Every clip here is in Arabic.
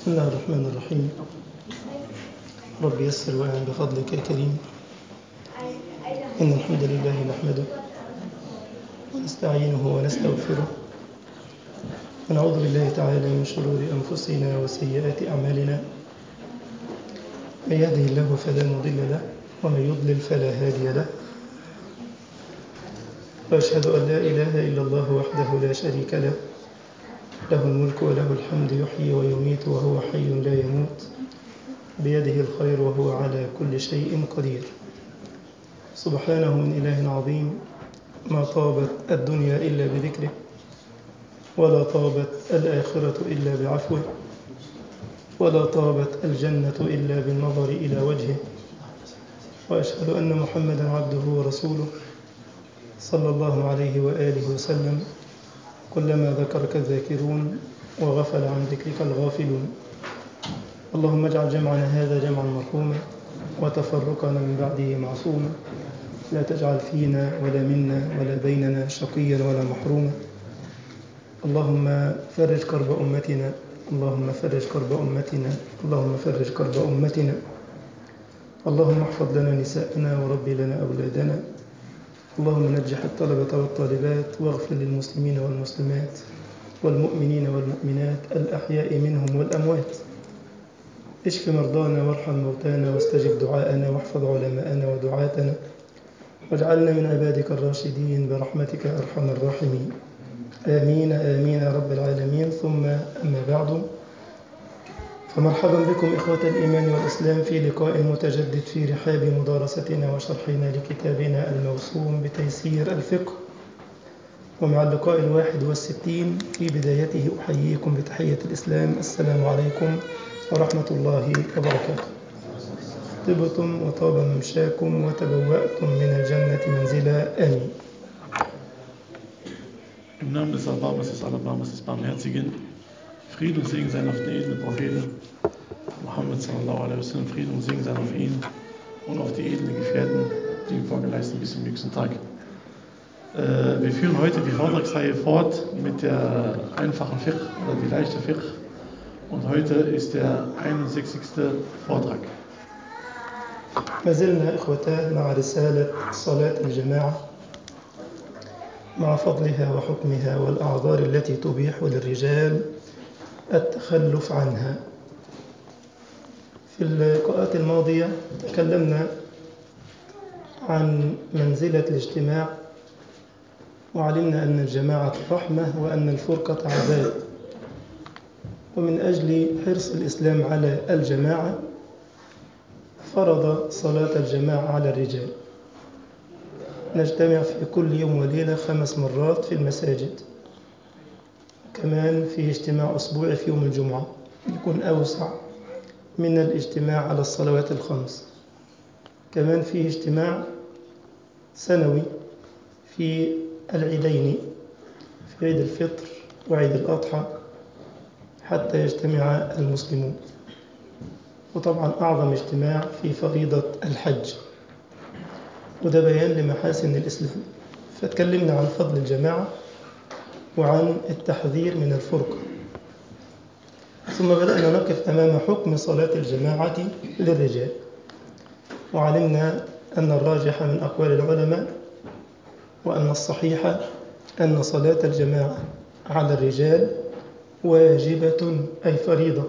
بسم الله الرحمن الرحيم. رب يسر وأعن بفضلك يا كريم. إن الحمد لله نحمده ونستعينه ونستغفره ونعوذ بالله تعالى من شرور أنفسنا وسيئات أعمالنا. من يهده الله فلا مضل له ومن يضلل فلا هادي له، وأشهد أن لا إله إلا الله وحده لا شريك له، له الملك وله الحمد، يحيي ويميت وهو حي لا يموت، بيده الخير وهو على كل شيء قدير. سبحانه من إله عظيم، ما طابت الدنيا إلا بذكره، ولا طابت الآخرة إلا بعفوه، ولا طابت الجنة إلا بالنظر إلى وجهه. وأشهد أن محمدا عبده ورسوله صلى الله عليه وآله وسلم. كلما ذكرك الذاكرون وغفل عن ذكرك الغافلون. اللهم اجعل جمعنا هذا جمعا مرحوما وتفرقنا من بعده معصوما، لا تجعل فينا ولا منا ولا بيننا شقيا ولا محروما. اللهم فرج كرب أمتنا، اللهم فرج كرب أمتنا، اللهم فرج كرب أمتنا. اللهم احفظ لنا نساءنا ورب لنا أولادنا. اللهم نجح الطلبة والطالبات، واغفر للمسلمين والمسلمات والمؤمنين والمؤمنات الأحياء منهم والأموات. اشف مرضانا وارحم موتانا واستجب دعاءنا واحفظ علماءنا ودعاتنا، واجعلنا من عبادك الراشدين برحمتك أرحم الراحمين. آمين آمين يا رب العالمين. ثم أما بعد، فمرحبا بكم إخوة الإيمان والإسلام في لقاء متجدد في رحاب مدارستنا وشرحنا لكتابنا الموسوم بتيسير الفقه. ومع اللقاء 61 في بدايته أحييكم بتحية الإسلام: السلام عليكم ورحمة الله وبركاته. طبتم وطاب ممشاكم وتبوأتم من الجنة منزلا. آمين. Im Namen des Erbarmers, des Allerbarmers, des Barmherzigen, Frieden und Segen sein auf den edlen Propheten Muhammad sallallahu alaihi wasallam, Frieden und Segen sein auf ihn und auf die edlen Gefährten, die ihm vorgeleistet bis zum nächsten Tag. Wir führen heute die Vortragsreihe fort mit der einfachen Fiqh oder die leichte Fiqh, und heute ist der 61. Vortrag. ما زلنا إخوتان مع رسالة صلاة الجماعة، مع فضلها وحكمها والأعذار التي تبيح للرجال التخلف عنها. في اللقاءات الماضية تكلمنا عن منزلة الاجتماع، وعلمنا أن الجماعة رحمة وأن الفرقة عذاب. ومن أجل حرص الإسلام على الجماعة فرض صلاة الجماعة على الرجال. نجتمع في كل يوم وليلة 5 مرات في المساجد. كمان في اجتماع أسبوعي في يوم الجمعة، يكون أوسع من الاجتماع على الصلوات الخمس. كمان في اجتماع سنوي في العيدين، في عيد الفطر وعيد الأضحى، حتى يجتمع المسلمون. وطبعا أعظم اجتماع في فريضة الحج، وده بيان لمحاسن الإسلام. فتكلمنا عن فضل الجماعة وعن التحذير من الفرقة. ثم بدأنا نقف أمام حكم صلاة الجماعة للرجال، وعلمنا أن الراجح من أقوال العلماء وأن الصحيح أن صلاة الجماعة على الرجال واجبة، أي فريضة،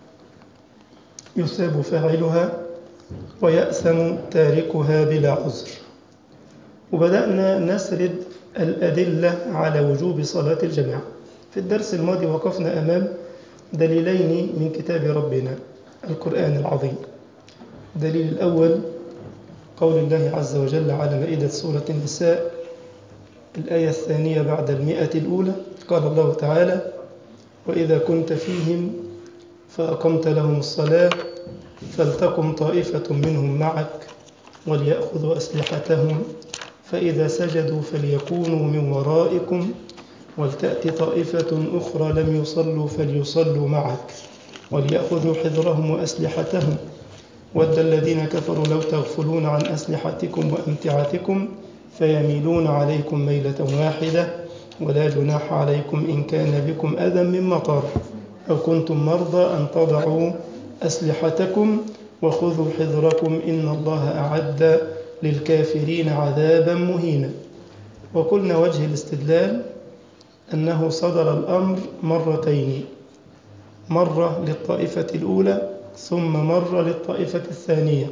يثاب فاعلها ويأثم تاركها بلا عذر. وبدأنا نسرد الأدلة على وجوب صلاة الجماعة. في الدرس الماضي وقفنا أمام دليلين من كتاب ربنا القرآن العظيم. الدليل الأول قول الله عز وجل على مائدة سورة النساء، الآية 2 بعد 100. قال الله تعالى: وإذا كنت فيهم فأقمت لهم الصلاة فلتقم طائفة منهم معك وليأخذوا أسلحتهم فإذا سجدوا فليكونوا من ورائكم ولتأتي طائفة أخرى لم يصلوا فليصلوا معك وليأخذوا حذرهم وأسلحتهم ود الذين كفروا لو تغفلون عن أسلحتكم وأمتعتكم فيميلون عليكم ميلة واحدة ولا جناح عليكم إن كان بكم أذى من مطر أو كنتم مرضى أن تضعوا أسلحتكم وخذوا حذركم إن الله أعد للكافرين عذابا مهينا. وقلنا وجه الاستدلال أنه صدر الأمر مرتين، مرة للطائفة الأولى ثم مرة للطائفة الثانية،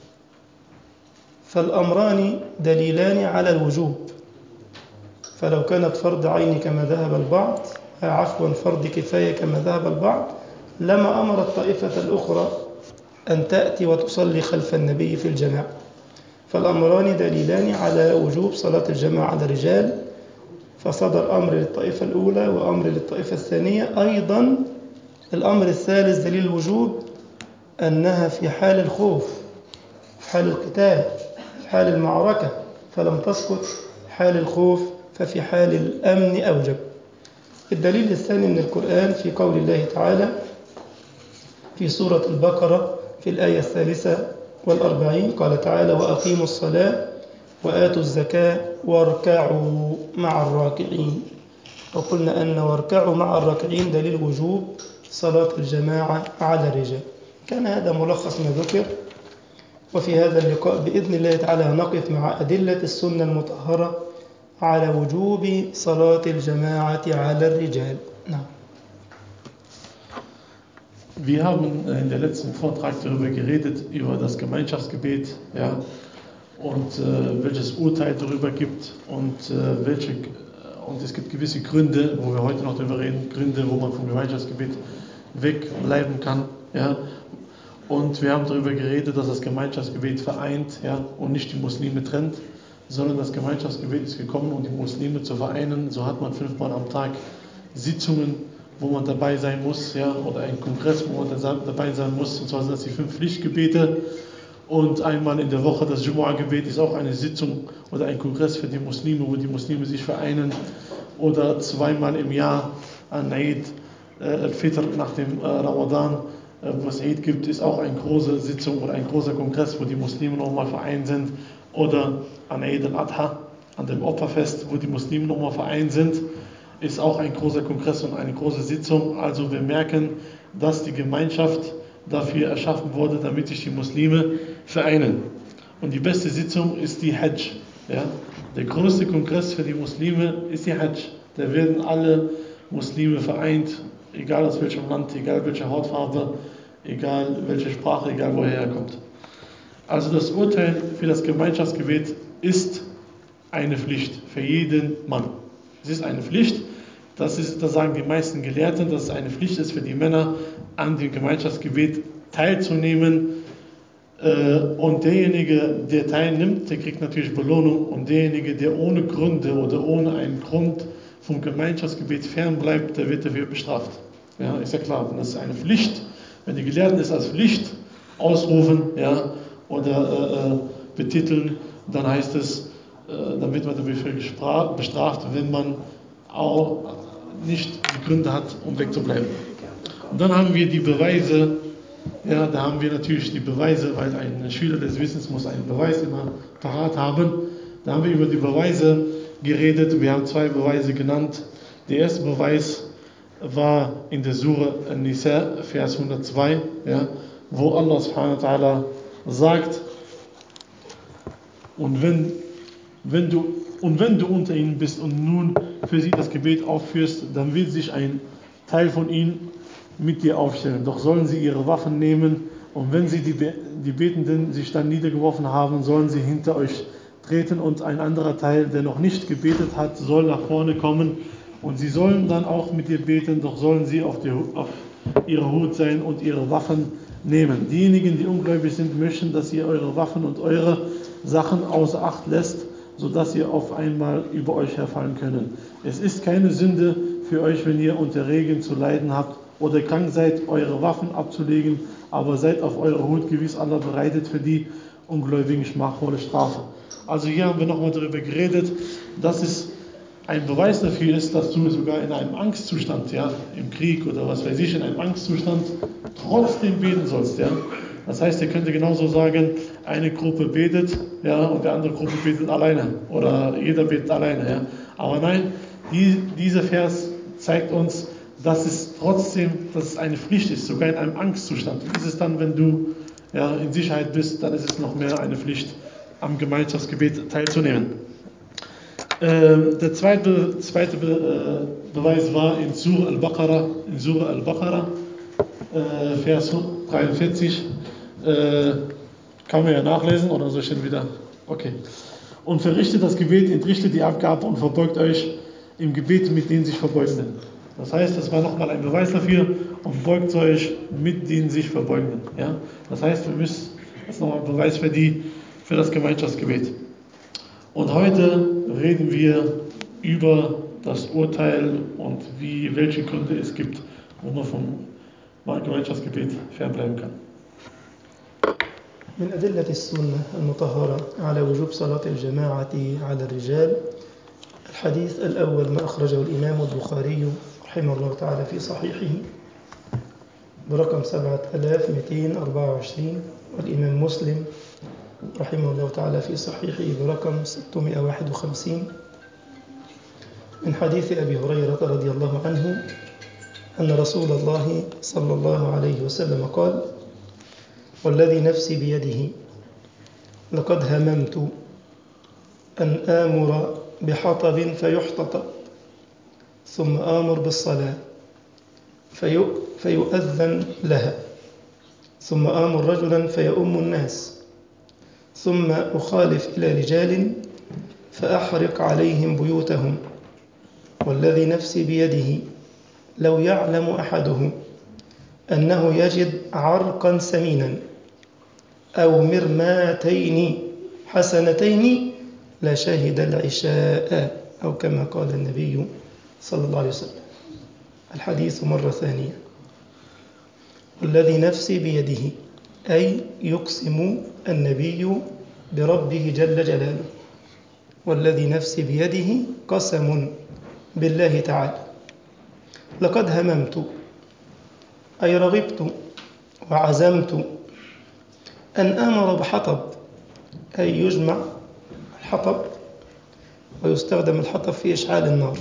فالأمران دليلان على الوجوب. فلو كانت فرض عين كما ذهب البعض، فرض كفاية كما ذهب البعض، لما أمر الطائفة الأخرى أن تأتي وتصلي خلف النبي في الجماعة. فالأمران دليلان على وجوب صلاة الجماعة على الرجال، فصدر أمر للطائفة الأولى وأمر للطائفة الثانية. أيضا الأمر الثالث دليل الوجوب أنها في حال الخوف، في حال القتال، في حال المعركة، فلم تسقط حال الخوف، ففي حال الأمن أوجب. الدليل الثاني من القرآن في قول الله تعالى في سورة البقرة في الآية 43 قال تعالى: وأقيموا الصلاة وآتوا الزكاة واركعوا مع الراكعين. وقلنا أن واركعوا مع الراكعين دليل وجوب صلاة الجماعة على الرجال. كان هذا ملخص ما ذكر، وفي هذا اللقاء بإذن الله تعالى نقف مع أدلة السنة المطهرة على وجوب صلاة الجماعة على الرجال. نعم. Wir haben in der letzten Vortrag darüber geredet, über das Gemeinschaftsgebet, ja, und welches Urteil darüber gibt und es gibt gewisse Gründe, wo wir heute noch darüber reden, Gründe, wo man vom Gemeinschaftsgebet wegbleiben kann, ja. Und wir haben darüber geredet, dass das Gemeinschaftsgebet vereint, ja, und nicht die Muslime trennt, sondern das Gemeinschaftsgebet ist gekommen, um die Muslime zu vereinen. So hat man 5-mal am Tag Sitzungen, wo man dabei sein muss, ja, oder ein Kongress, wo man dabei sein muss, und zwar sind das die 5 Pflichtgebete. Und einmal in der Woche das Jumu'ah-Gebet ist auch eine Sitzung oder ein Kongress für die Muslime, wo die Muslime sich vereinen. Oder 2-mal im Jahr an Eid al-Fitr nach dem Ramadan, wo es Eid gibt, ist auch eine große Sitzung oder ein großer Kongress, wo die Muslime nochmal vereint sind. Oder an Eid al-Adha, an dem Opferfest, wo die Muslime nochmal vereint sind, ist auch ein großer Kongress und eine große Sitzung. Also wir merken, dass die Gemeinschaft dafür erschaffen wurde, damit sich die Muslime vereinen. Und die beste Sitzung ist die Hajj. Ja? Der größte Kongress für die Muslime ist die Hajj. Da werden alle Muslime vereint, egal aus welchem Land, egal welche Hautfarbe, egal welche Sprache, egal woher er kommt. Also das Urteil für das Gemeinschaftsgebet ist eine Pflicht für jeden Mann. Es ist eine Pflicht, das sagen die meisten Gelehrten, dass es eine Pflicht ist für die Männer, an dem Gemeinschaftsgebet teilzunehmen. Und derjenige, der teilnimmt, der kriegt natürlich Belohnung. Und derjenige, der ohne Gründe oder ohne einen Grund vom Gemeinschaftsgebet fernbleibt, der wird dafür bestraft. Ja, ist ja klar, wenn das ist eine Pflicht, wenn die Gelehrten es als Pflicht ausrufen, ja, oder betiteln, dann heißt es, dann wird man dafür bestraft, wenn man auch nicht die Gründe hat, um wegzubleiben. Und dann haben wir die Beweise, ja, da haben wir natürlich die Beweise, weil ein Schüler des Wissens muss einen Beweis immer parat haben. Da haben wir über die Beweise geredet, wir haben 2 Beweise genannt. Der erste Beweis war in der Sura An-Nisa, Vers 102, ja, wo Allah subhanahu wa ta'ala sagt, und wenn du unter ihnen bist und nun für sie das Gebet aufführst, dann wird sich ein Teil von ihnen mit dir aufstellen. Doch sollen sie ihre Waffen nehmen, und wenn sie die Betenden sich dann niedergeworfen haben, sollen sie hinter euch treten, und ein anderer Teil, der noch nicht gebetet hat, soll nach vorne kommen, und sie sollen dann auch mit dir beten, doch sollen sie auf ihrer Hut sein und ihre Waffen nehmen. Diejenigen, die ungläubig sind, möchten, dass ihr eure Waffen und eure Sachen außer Acht lässt, sodass ihr auf einmal über euch herfallen können. Es ist keine Sünde für euch, wenn ihr unter Regen zu leiden habt oder krank seid, eure Waffen abzulegen, aber seid auf eure Hut, gewiss Allah bereitet für die Ungläubigen schmachvolle Strafe. Also hier haben wir nochmal darüber geredet, dass es ein Beweis dafür ist, dass du sogar in einem Angstzustand, ja, im Krieg oder was weiß ich, in einem Angstzustand trotzdem beten sollst, ja. Das heißt, ihr könnt genauso sagen, eine Gruppe betet, ja, und die andere Gruppe betet alleine oder jeder betet alleine, ja. Aber nein, dieser Vers zeigt uns, dass es trotzdem, dass es eine Pflicht ist, sogar in einem Angstzustand. Wie ist es dann, wenn du in Sicherheit bist, dann ist es noch mehr eine Pflicht, am Gemeinschaftsgebet teilzunehmen. Der zweite Beweis war in Surah Al-Baqarah, Vers 43. Kann man ja nachlesen oder soll ich denn wieder? Okay. Und verrichtet das Gebet, entrichtet die Abgabe und verbeugt euch im Gebet mit den sich Verbeugenden. Das heißt, das war nochmal ein Beweis dafür, und verbeugt euch mit den sich Verbeugenden. Ja? Das heißt, das ist nochmal ein Beweis für das Gemeinschaftsgebet. Und heute reden wir über das Urteil und welche Gründe es gibt, wo man vom Gemeinschaftsgebet fernbleiben kann. من أدلة السنة المطهرة على وجوب صلاة الجماعة على الرجال الحديث الأول ما أخرجه الإمام البخاري رحمه الله تعالى في صحيحه برقم 7224 والإمام مسلم رحمه الله تعالى في صحيحه برقم 651 من حديث أبي هريرة رضي الله عنه أن رسول الله صلى الله عليه وسلم قال: والذي نفسي بيده لقد هممت أن آمر بحطب فيحتطب ثم آمر بالصلاة فيؤذن لها ثم آمر رجلا فيؤم الناس ثم أخالف إلى رجال فأحرق عليهم بيوتهم والذي نفسي بيده لو يعلم أحدهم أنه يجد عرقا سمينا أو مرماتين حسنتين لشهد العشاء أو كما قال النبي صلى الله عليه وسلم. الحديث مرة ثانية: والذي نفسي بيده، أي يقسم النبي بربه جل جلاله، والذي نفسي بيده قسم بالله تعالى. لقد هممت أي رغبت وعزمت أن آمر بحطب، أي يجمع الحطب ويستخدم الحطب في إشعال النار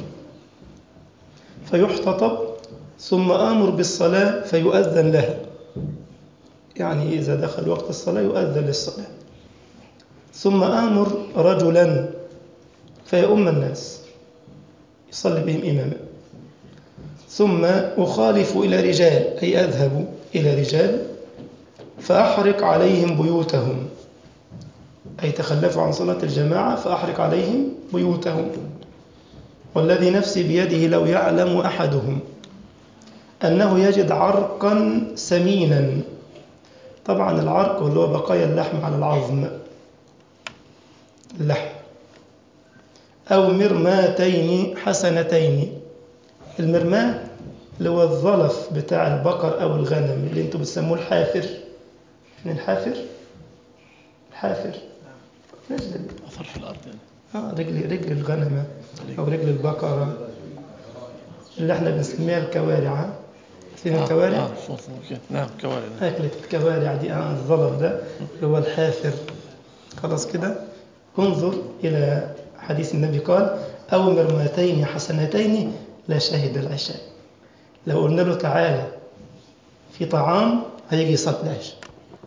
فيحتطب ثم آمر بالصلاة فيؤذن لها، يعني إذا دخل وقت الصلاة يؤذن للصلاة، ثم آمر رجلا فيؤم الناس يصلي بهم إماما، ثم أخالف إلى رجال أي أذهب إلى رجال فأحرق عليهم بيوتهم، أي تخلفوا عن صلاة الجماعة فأحرق عليهم بيوتهم. والذي نفسي بيده لو يعلم أحدهم أنه يجد عرقا سمينا، طبعا العرق اللي هو بقايا اللحم على العظم، اللحم، أو مرماتين حسنتين. المرماه اللي هو الظلف بتاع البقر أو الغنم اللي انتم بتسموه الحافر. من الحافر؟ الحافر أثر في الأرض يعني. رجل الغنمة أو رجل البقرة اللي احنا بنسميها الكوارع. فين الكوارع؟ نعم كوارع. أكلة الكوارع دي الظلف ده اللي هو الحافر. خلاص كده. انظر إلى حديث النبي قال: أو مرماتين حسنتين لا شهد العشاء. لو قلنا له تعالى في طعام هيجي يصلي العشاء.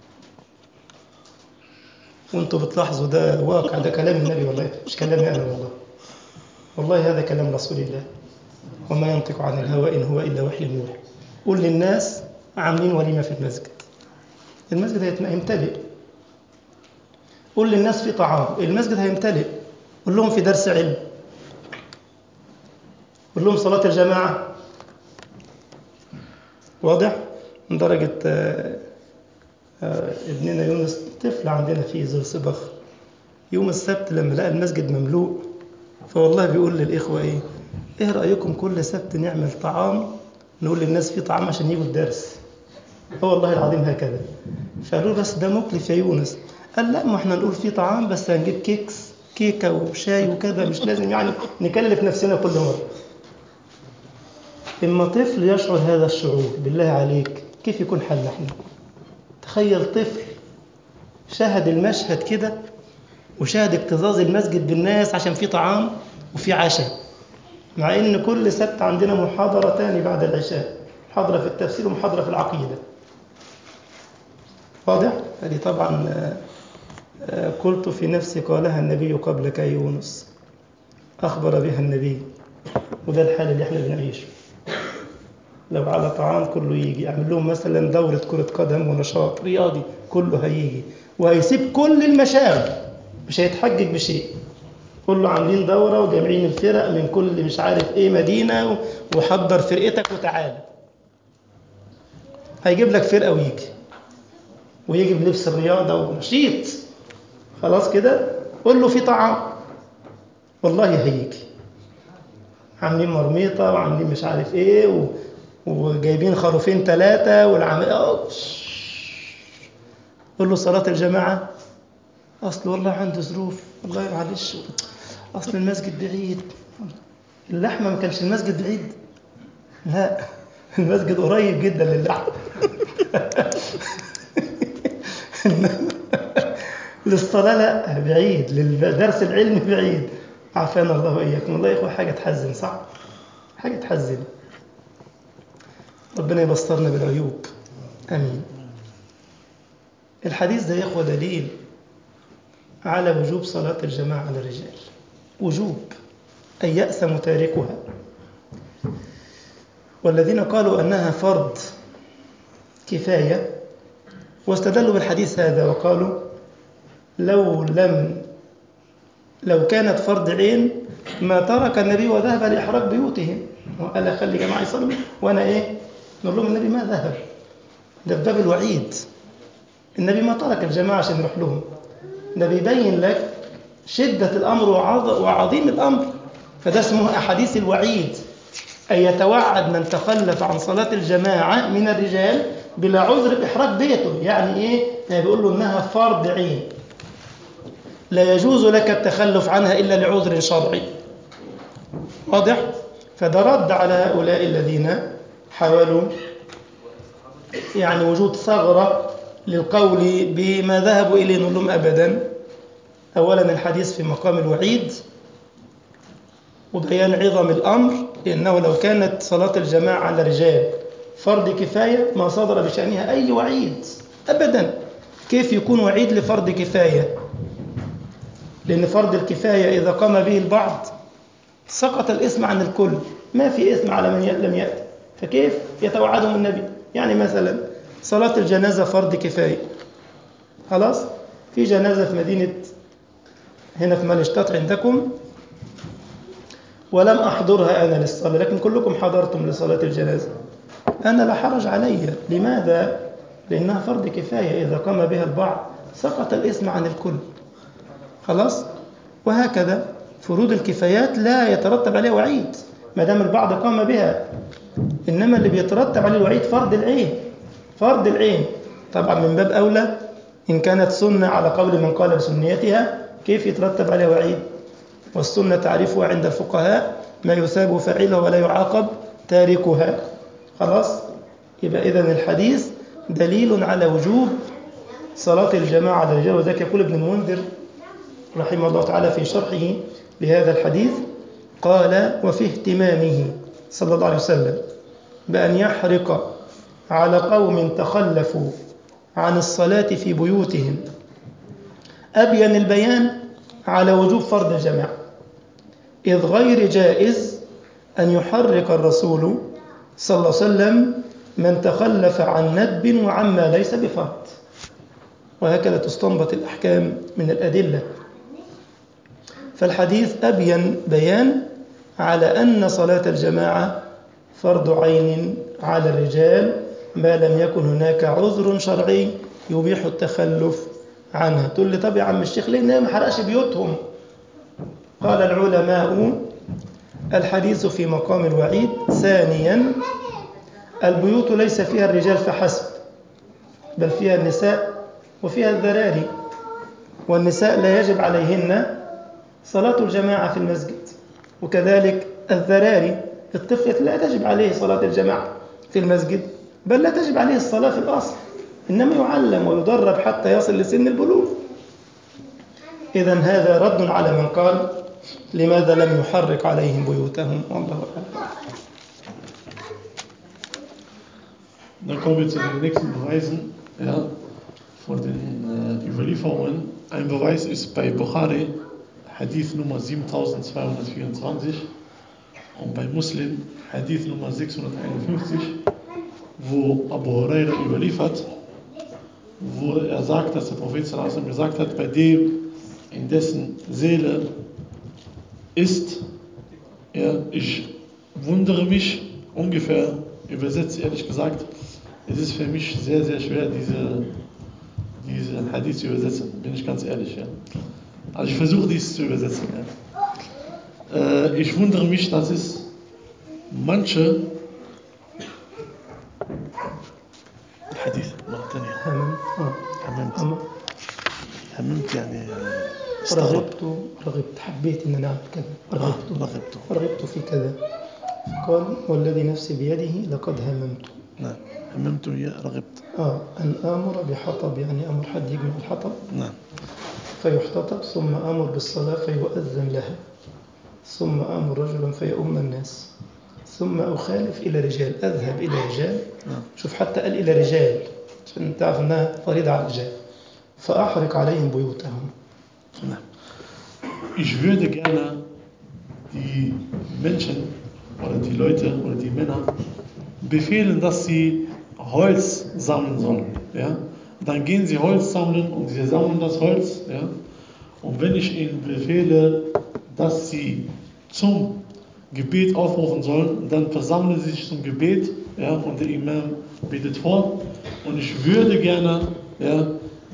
وانتوا بتلاحظوا ده واقع، ده كلام النبي والله، مش كلامي أنا والله هذا كلام رسول الله وما ينطق عن الهوى إن هو إلا وحي يوحى. قل للناس عاملين وليمة في المسجد هيمتلئ. قل للناس في طعام، المسجد هيمتلئ. قل لهم في درس علم، قل لهم صلاة الجماعة. واضح؟ من درجة ابننا يونس طفل عندنا في زرسبخ يوم السبت لما لقى المسجد مملوء فوالله بيقول للإخوة إيه رأيكم كل سبت نعمل طعام نقول للناس في طعام عشان يجوا الدرس. هو والله العظيم هكذا. فقالوا بس ده مكلف يا يونس. قال لا، ما احنا نقول في طعام بس هنجيب كيكة وشاي وكذا، مش لازم يعني نكلف نفسنا كل مرة. إما طفل يشعر هذا الشعور بالله عليك كيف يكون حالنا احنا؟ تخيل طفل شاهد المشهد كده وشاهد اكتظاظ المسجد بالناس عشان في طعام وفي عشاء. مع إن كل سبت عندنا محاضرتان بعد العشاء، محاضرة في التفسير ومحاضرة في العقيدة. واضح؟ هذه طبعا قلت في نفسي قالها النبي قبلك يا يونس، أخبر بها النبي، وده الحال اللي احنا بنعيشه. لو على طعام كله يجي، أعمل لهم مثلا دورة كرة قدم ونشاط رياضي، كله هيجي وهيسيب كل المشاغل، مش هيتحجج بشيء. كله عاملين دورة وجامعين الفرق من كل مش عارف ايه مدينة، وحضر فرقتك وتعالى. هيجيب لك فرقة ويجي بلبس الرياضة ونشيط. خلاص كده، قول له في طعام، والله هيجي. عاملين مرميطة وعاملين مش عارف ايه وجايبين خروفين 3 قول له صلاة الجماعة، أصل والله عنده ظروف، والله معلش، أصل المسجد بعيد. اللحمة ما كانش المسجد بعيد، لا المسجد قريب جدا للحمة. للصلاة لا بعيد، للدرس العلمي بعيد. عافانا الله وإياكم. والله يا إخوة حاجة تحزن، صح؟ حاجة تحزن. ربنا يبصرنا بالعيوب، آمين. الحديث ده يا إخوة دليل على وجوب صلاة الجماعة على الرجال، وجوب أن يأثم تاركها. والذين قالوا أنها فرض كفاية واستدلوا بالحديث هذا وقالوا لو كانت فرض عين ما ترك النبي وذهب لإحراق بيوتهم، وقال خلي جماعة يصلوا وأنا إيه؟ نقول لهم النبي ما ذهب، ده في باب الوعيد. النبي ما ترك الجماعة عشان يروح لهم، ده بيبين لك شدة الأمر وعظيم الأمر. فده اسمه أحاديث الوعيد، أن يتوعد من تخلف عن صلاة الجماعة من الرجال بلا عذر بإحراق بيته. يعني إيه؟ يعني بيقول له إنها فرض عين، لا يجوز لك التخلف عنها إلا لعذر شرعي. واضح؟ فده رد على هؤلاء الذين حاولوا يعني وجود ثغرة للقول بما ذهبوا إليه. نقول لهم أبدا. أولا الحديث في مقام الوعيد وبيان عظم الأمر، لأنه لو كانت صلاة الجماعة على الرجال فرض كفاية ما صدر بشأنها أي وعيد أبدا. كيف يكون وعيد لفرض كفاية؟ لأن فرض الكفاية إذا قام به البعض سقط الإثم عن الكل، ما في إثم على من لم يأتي، فكيف يتوعدهم النبي؟ يعني مثلا صلاة الجنازة فرض كفاية، خلاص، في جنازة في مدينة هنا في مالشتات عندكم ولم أحضرها أنا للصلاة، لكن كلكم حضرتم لصلاة الجنازة، أنا لا حرج علي. لماذا؟ لأنها فرض كفاية، إذا قام بها البعض سقط الإثم عن الكل، خلاص. وهكذا فروض الكفايات لا يترتب عليها وعيد ما دام البعض قام بها، إنما اللي بيترتب عليه الوعيد فرض العين. فرض العين طبعا من باب أولى إن كانت سنة على قول من قال بسنيتها، كيف يترتب عليها وعيد؟ والسنة تعرفها عند الفقهاء ما يثاب فاعله ولا يعاقب تاركها، خلاص. يبقى إذن الحديث دليل على وجوب صلاة الجماعة على الرجال. وذلك يقول ابن المنذر رحمه الله تعالى في شرحه لهذا الحديث، قال وفي اهتمامه صلى الله عليه وسلم بأن يحرق على قوم تخلفوا عن الصلاة في بيوتهم أبين البيان على وجوب فرض الجماعة، إذ غير جائز أن يحرق الرسول صلى الله عليه وسلم من تخلف عن ندب وعما ليس بفرض. وهكذا تستنبط الأحكام من الأدلة. فالحديث أبين بيان على أن صلاة الجماعة فرض عين على الرجال ما لم يكن هناك عذر شرعي يبيح التخلف عنها. تقول لي طب يا عم الشيخ ليه ما حرقش بيوتهم؟ قال العلماء الحديث في مقام الوعيد. ثانيا البيوت ليس فيها الرجال فحسب، بل فيها النساء وفيها الذراري، والنساء لا يجب عليهن صلاة الجماعة في المسجد، وكذلك الذراري الطفل لا تجب عليه صلاة الجماعة في المسجد، بل لا تجب عليه الصلاة في الأصل، إنما يعلم ويدرب حتى يصل لسن البلوغ. إذن هذا رد على من قال لماذا لم يحرق عليهم بيوتهم؟ والله أعلم. Dann kommen wir zu den nächsten Beweisen, ja, von den Überlieferungen. Ein Beweis ist bei Bukhari, Hadith Nummer 7224 und bei Muslim, Hadith Nummer 651, wo Abu Huraira überliefert, wo er sagt, dass der Prophet sallallahu alaihi wasallam gesagt hat, bei dem, in dessen Seele ist, ja, ich wundere mich, ungefähr übersetzt ehrlich gesagt, es ist für mich sehr, sehr schwer, diese Hadith zu übersetzen, bin ich ganz ehrlich. Ja. Also ich versuche dies zu übersetzen. Ja. Ich wundere mich, dass es manche Hadith هممت يعني رغبت حبيت ان انا اعمل كذا رغبت في كذا قال والذي نفسي بيده لقد هممت. نعم هممت هي رغبت أن آمر بحطب، يعني أمر حد يجمع الحطب نعم فيحتطب، ثم آمر بالصلاة فيؤذن لها، ثم آمر رجلا فيؤم الناس، ثم أخالف إلى رجال، أذهب إلى رجال. نعم. شوف حتى قال إلى رجال عشان تعرف أنها فريضة على الرجال، فأحرق عليهم بيوتهم. نعم. Ich würde gerne die Menschen oder die Leute oder die Männer befehlen, dass sie Holz sammeln sollen. Ja? Dann gehen sie Holz sammeln und sie sammeln das Holz. Ja? Und wenn ich ihnen befehle, dass sie zum Gebet aufrufen sollen, dann versammeln sie sich zum Gebet, ja? Und der Imam betet vor. Und ich würde gerne, ja,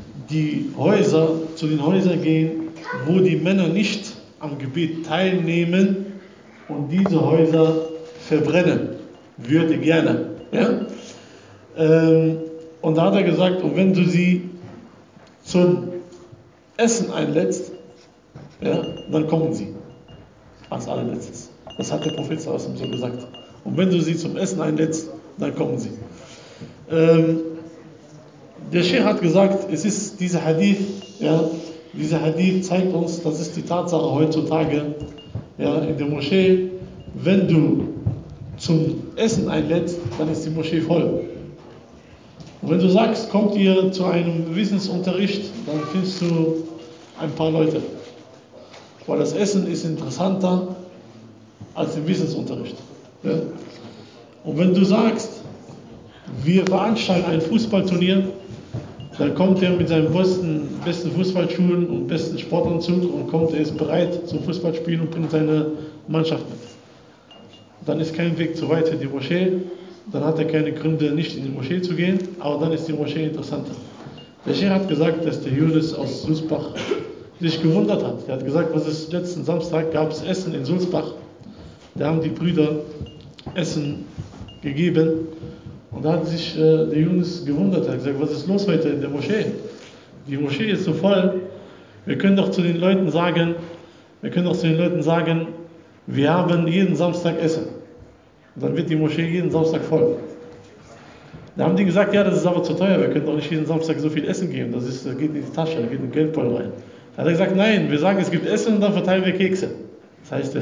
zu den Häusern gehen, wo die Männer nicht am Gebet teilnehmen und diese Häuser verbrennen. Würde gerne. Ja? Und da hat er gesagt, und wenn du sie zum Essen einlädst, ja, dann kommen sie als allerletztes. Das hat der Prophet so gesagt. Und wenn du sie zum Essen einlädst, dann kommen sie. Der Sheikh hat gesagt, es ist dieser Hadith, ja, dieser Hadith zeigt uns, das ist die Tatsache heutzutage, ja, in der Moschee, wenn du zum Essen einlädst, dann ist die Moschee voll. Und wenn du sagst, kommt ihr zu einem Wissensunterricht, dann findest du ein paar Leute. Weil das Essen ist interessanter als der Wissensunterricht. Ja? Und wenn du sagst, wir veranstalten ein Fußballturnier, dann kommt er mit seinen besten Fußballschuhen und besten Sportanzug und er ist bereit zum Fußballspielen und bringt seine Mannschaft mit. Dann ist kein Weg zu weit für die Moschee, dann hat er keine Gründe, nicht in die Moschee zu gehen, aber dann ist die Moschee interessanter. Der Sheikh hat gesagt, dass der Yunus aus Sulzbach sich gewundert hat. Er hat gesagt, was ist letzten Samstag, gab es Essen in Sulzbach, da haben die Brüder Essen gegeben und da hat sich der Yunus gewundert. Er hat gesagt, was ist los heute in der Moschee? Die Moschee ist so voll, wir können doch zu den Leuten sagen, wir haben jeden Samstag Essen. Und dann wird die Moschee jeden Samstag voll. Da haben die gesagt, ja, das ist aber zu teuer, wir können doch nicht jeden Samstag so viel Essen geben, das geht in die Tasche, das geht in den Geldbeutel rein. Da hat er gesagt, nein, wir sagen, es gibt Essen und dann verteilen wir Kekse. Das heißt,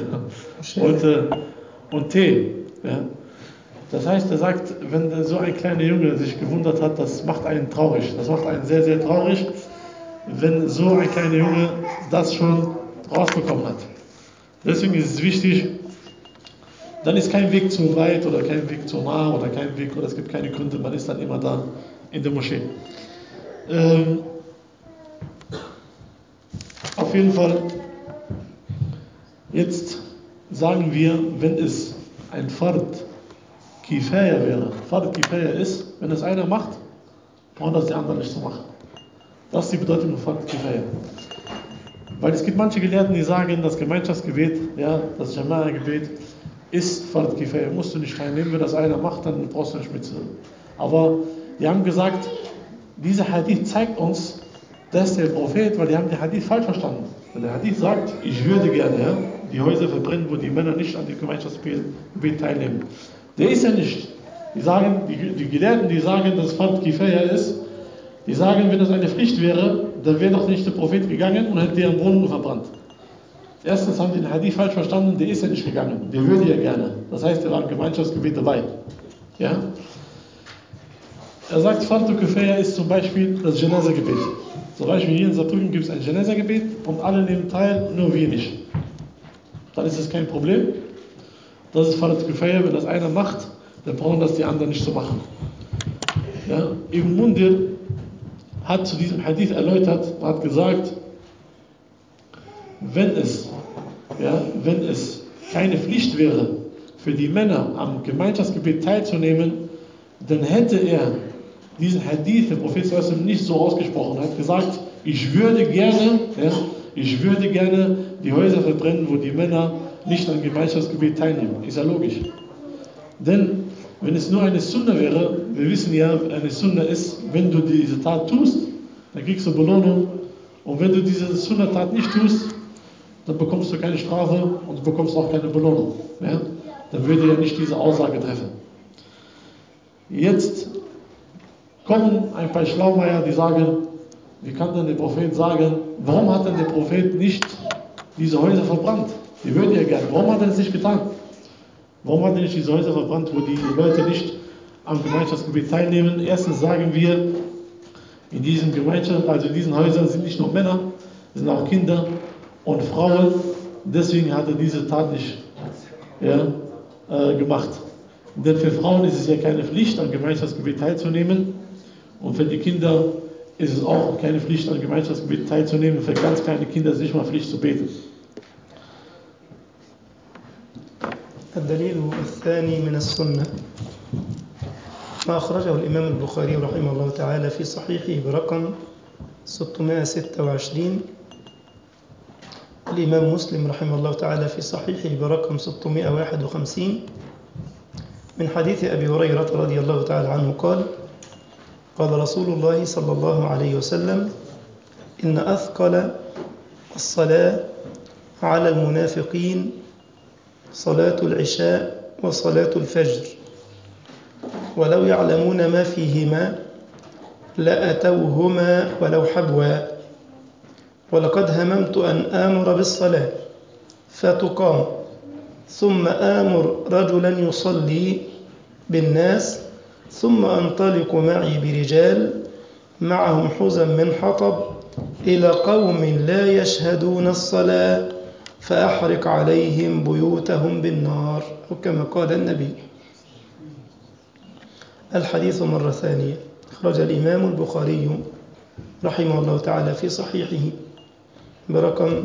und Tee. Ja. Das heißt, er sagt, wenn so ein kleiner Junge sich gewundert hat, das macht einen traurig. Das macht einen sehr, sehr traurig, wenn so ein kleiner Junge das schon rausbekommen hat. Deswegen ist es wichtig, dann ist kein Weg zu weit oder kein Weg zu nah oder es gibt keine Gründe, man ist dann immer da in der Moschee. Auf jeden Fall, jetzt sagen wir, wenn es ein Fard Kifaya wäre. Fard Kifaya ist, wenn es einer macht, braucht das die anderen nicht zu machen. Das ist die Bedeutung von Fard Kifaya. Weil es gibt manche Gelehrten, die sagen, das Gemeinschaftsgebet, ja, das Jama'a-Gebet ist Fard Kifaya, musst du nicht teilnehmen, wenn das einer macht, dann brauchst du nicht mitzunehmen. Aber die haben gesagt, dieser Hadith zeigt uns, dass der Prophet, weil die haben den Hadith falsch verstanden. Weil der Hadith sagt, ich würde gerne, ja, die Häuser verbrennen, wo die Männer nicht an dem Gemeinschaftsgebet teilnehmen. Der ist ja nicht. Die sagen, die Gelehrten, die sagen, dass Fard Kifaya ist, die sagen, wenn das eine Pflicht wäre, dann wäre doch nicht der Prophet gegangen und hätte ihren Wohnung verbrannt. Erstens haben die den Hadith falsch verstanden, der ist ja nicht gegangen, der würde ja gerne. Das heißt, er war im Gemeinschaftsgebet dabei. Ja? Er sagt, Fardu Kifaya ist zum Beispiel das Janaza-Gebet. Zum Beispiel hier in Saarbrücken gibt es ein Janaza-Gebet und alle nehmen teil, nur wir nicht. Dann ist es kein Problem. Das ist Fardu Kifaya, wenn das einer macht, dann brauchen das die anderen nicht zu machen. Ja? Ibn Mundir hat zu diesem Hadith erläutert, hat gesagt, wenn es keine Pflicht wäre, für die Männer am Gemeinschaftsgebet teilzunehmen, dann hätte er diesen Hadith, der Prophet nicht so ausgesprochen, er hat gesagt, ich würde gerne die Häuser verbrennen, wo die Männer nicht am Gemeinschaftsgebet teilnehmen. Ist ja logisch. Denn wenn es nur eine Sunna wäre, wir wissen ja, eine Sunna ist, wenn du diese Tat tust, dann kriegst du Belohnung. Und wenn du diese Sunna-Tat nicht tust, dann bekommst du keine Strafe und du bekommst auch keine Belohnung. Ja? Dann würde er nicht diese Aussage treffen. Jetzt kommen ein paar Schlaumeier, die sagen, wie kann denn der Prophet sagen, warum hat denn der Prophet nicht diese Häuser verbrannt? Die würden ja gerne. Warum hat er das nicht getan? Warum hat er nicht diese Häuser verbrannt, wo die Leute nicht am Gemeinschaftsgebet teilnehmen? Erstens sagen wir, in diesen Häusern sind nicht nur Männer, sind auch Kinder und Frauen. Deswegen hat er diese Tat nicht gemacht. Denn für Frauen ist es ja keine Pflicht, am Gemeinschaftsgebet teilzunehmen. Und für die Kinder ist es auch keine Pflicht, am Gemeinschaftsgebet teilzunehmen. Für ganz kleine Kinder ist es nicht mal Pflicht zu beten. الدليل الثاني من السنة ما أخرجه الإمام البخاري رحمه الله تعالى في صحيحه برقم 626. الإمام مسلم رحمه الله تعالى في صحيحه برقم 651 من حديث أبي هريرة رضي الله تعالى عنه قال قال رسول الله صلى الله عليه وسلم إن أثقل الصلاة على المنافقين صلاة العشاء وصلاة الفجر ولو يعلمون ما فيهما لأتوهما ولو حبوا ولقد هممت أن آمر بالصلاة فتقام ثم آمر رجلا يصلي بالناس ثم أنطلق معي برجال معهم حزم من حطب إلى قوم لا يشهدون الصلاة فأحرق عليهم بيوتهم بالنار أو كما قال النبي. الحديث مرة ثانية أخرج الإمام البخاري رحمه الله تعالى في صحيحه برقم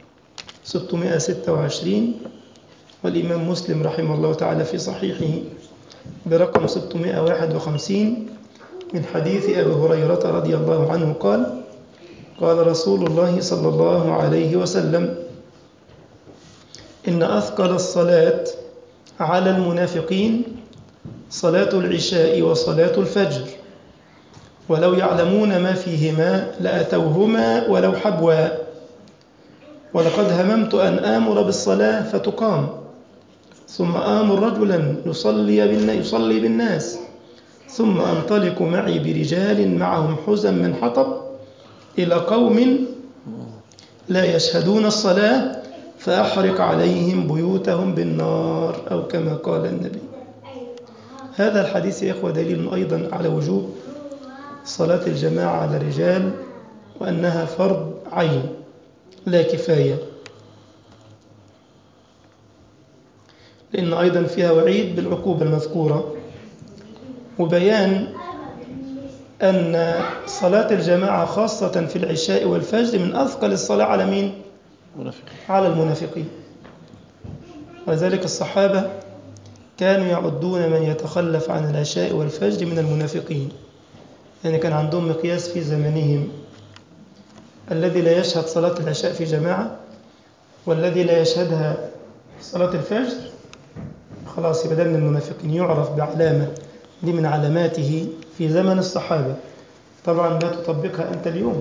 626 والإمام مسلم رحمه الله تعالى في صحيحه برقم 651 من حديث أبي هريرة رضي الله عنه قال قال رسول الله صلى الله عليه وسلم إن أثقل الصلاة على المنافقين صلاة العشاء وصلاة الفجر ولو يعلمون ما فيهما لأتوهما ولو حبوا ولقد هممت أن آمر بالصلاة فتقام ثم آمر رجلا يصلي بالناس ثم أنطلق معي برجال معهم حزم من حطب إلى قوم لا يشهدون الصلاة فأحرق عليهم بيوتهم بالنار أو كما قال النبي. هذا الحديث يا إخوة دليل أيضا على وجوب صلاة الجماعة على الرجال وأنها فرض عين لا كفاية، لأن أيضا فيها وعيد بالعقوبة المذكورة وبيان أن صلاة الجماعة خاصة في العشاء والفجر من أثقل الصلاة على مين؟ على المنافقين. وذلك الصحابة كانوا يعدون من يتخلف عن العشاء والفجر من المنافقين، يعني كان عندهم مقياس في زمنهم الذي لا يشهد صلاة العشاء في جماعة والذي لا يشهدها صلاة الفجر خلاص يبقى ده من المنافقين، يعرف بعلامة دي من علاماته في زمن الصحابة. طبعا لا تطبقها أنت اليوم،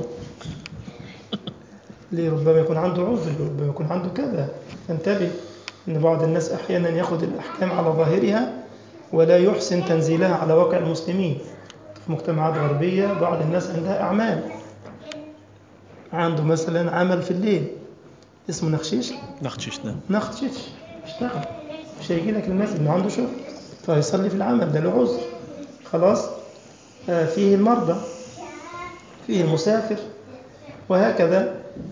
ليه؟ ربما يكون عنده عذر، ربما يكون عنده كذا. فانتبه أن بعض الناس أحيانا يأخذ الأحكام على ظاهرها ولا يحسن تنزيلها على واقع المسلمين. في مجتمعات غربية بعض الناس عندها أعمال، عنده مثلا عمل في الليل اسمه نخشيش. نخشيش نعم. نخشيش اشتغل، مش هيجي لك المسجد، ما عنده شغل، فيصلي في العمل، ده له عذر. خلاص. فيه المرضى، فيه المسافر، وهكذا.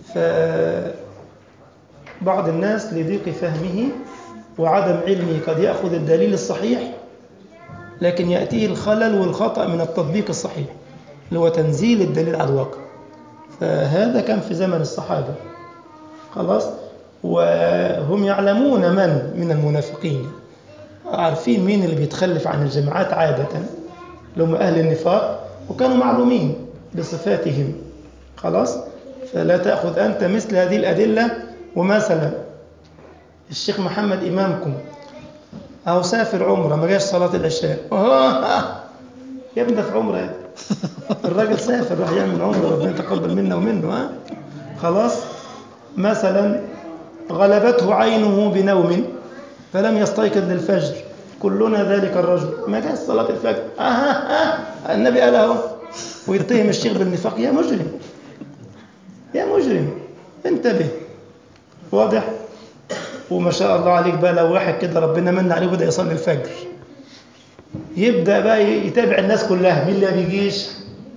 فبعض الناس لضيق فهمه وعدم علمه قد يأخذ الدليل الصحيح، لكن يأتيه الخلل والخطأ من التطبيق الصحيح اللي هو تنزيل الدليل على الواقع. فهذا كان في زمن الصحابة. خلاص. وهم يعلمون من المنافقين، عارفين مين اللي بيتخلف عن الجماعات عادة، اللي هم أهل النفاق، وكانوا معلومين بصفاتهم. خلاص. فلا تأخذ أنت مثل هذه الأدلة. ومثلا الشيخ محمد إمامكم أو سافر عمره ما جاش صلاة العشاء، يا ابني ده في عمره، الراجل سافر راح يعمل عمره، ربنا يتقبل منا ومنه. خلاص. مثلا غلبته عينه بنوم فلم يستيقظ للفجر، كلنا ذلك الرجل ما جاء صلاة الفجر. النبي قال اهو، ويتهم الشيخ بالنفاق. يا مجرم، يا مجرم، انتبه. واضح. وما شاء الله عليك بقى، لو واحد كده ربنا من عليه وبدأ يصلي الفجر، يبدأ بقى يتابع الناس كلها مين اللي ما بيجيش،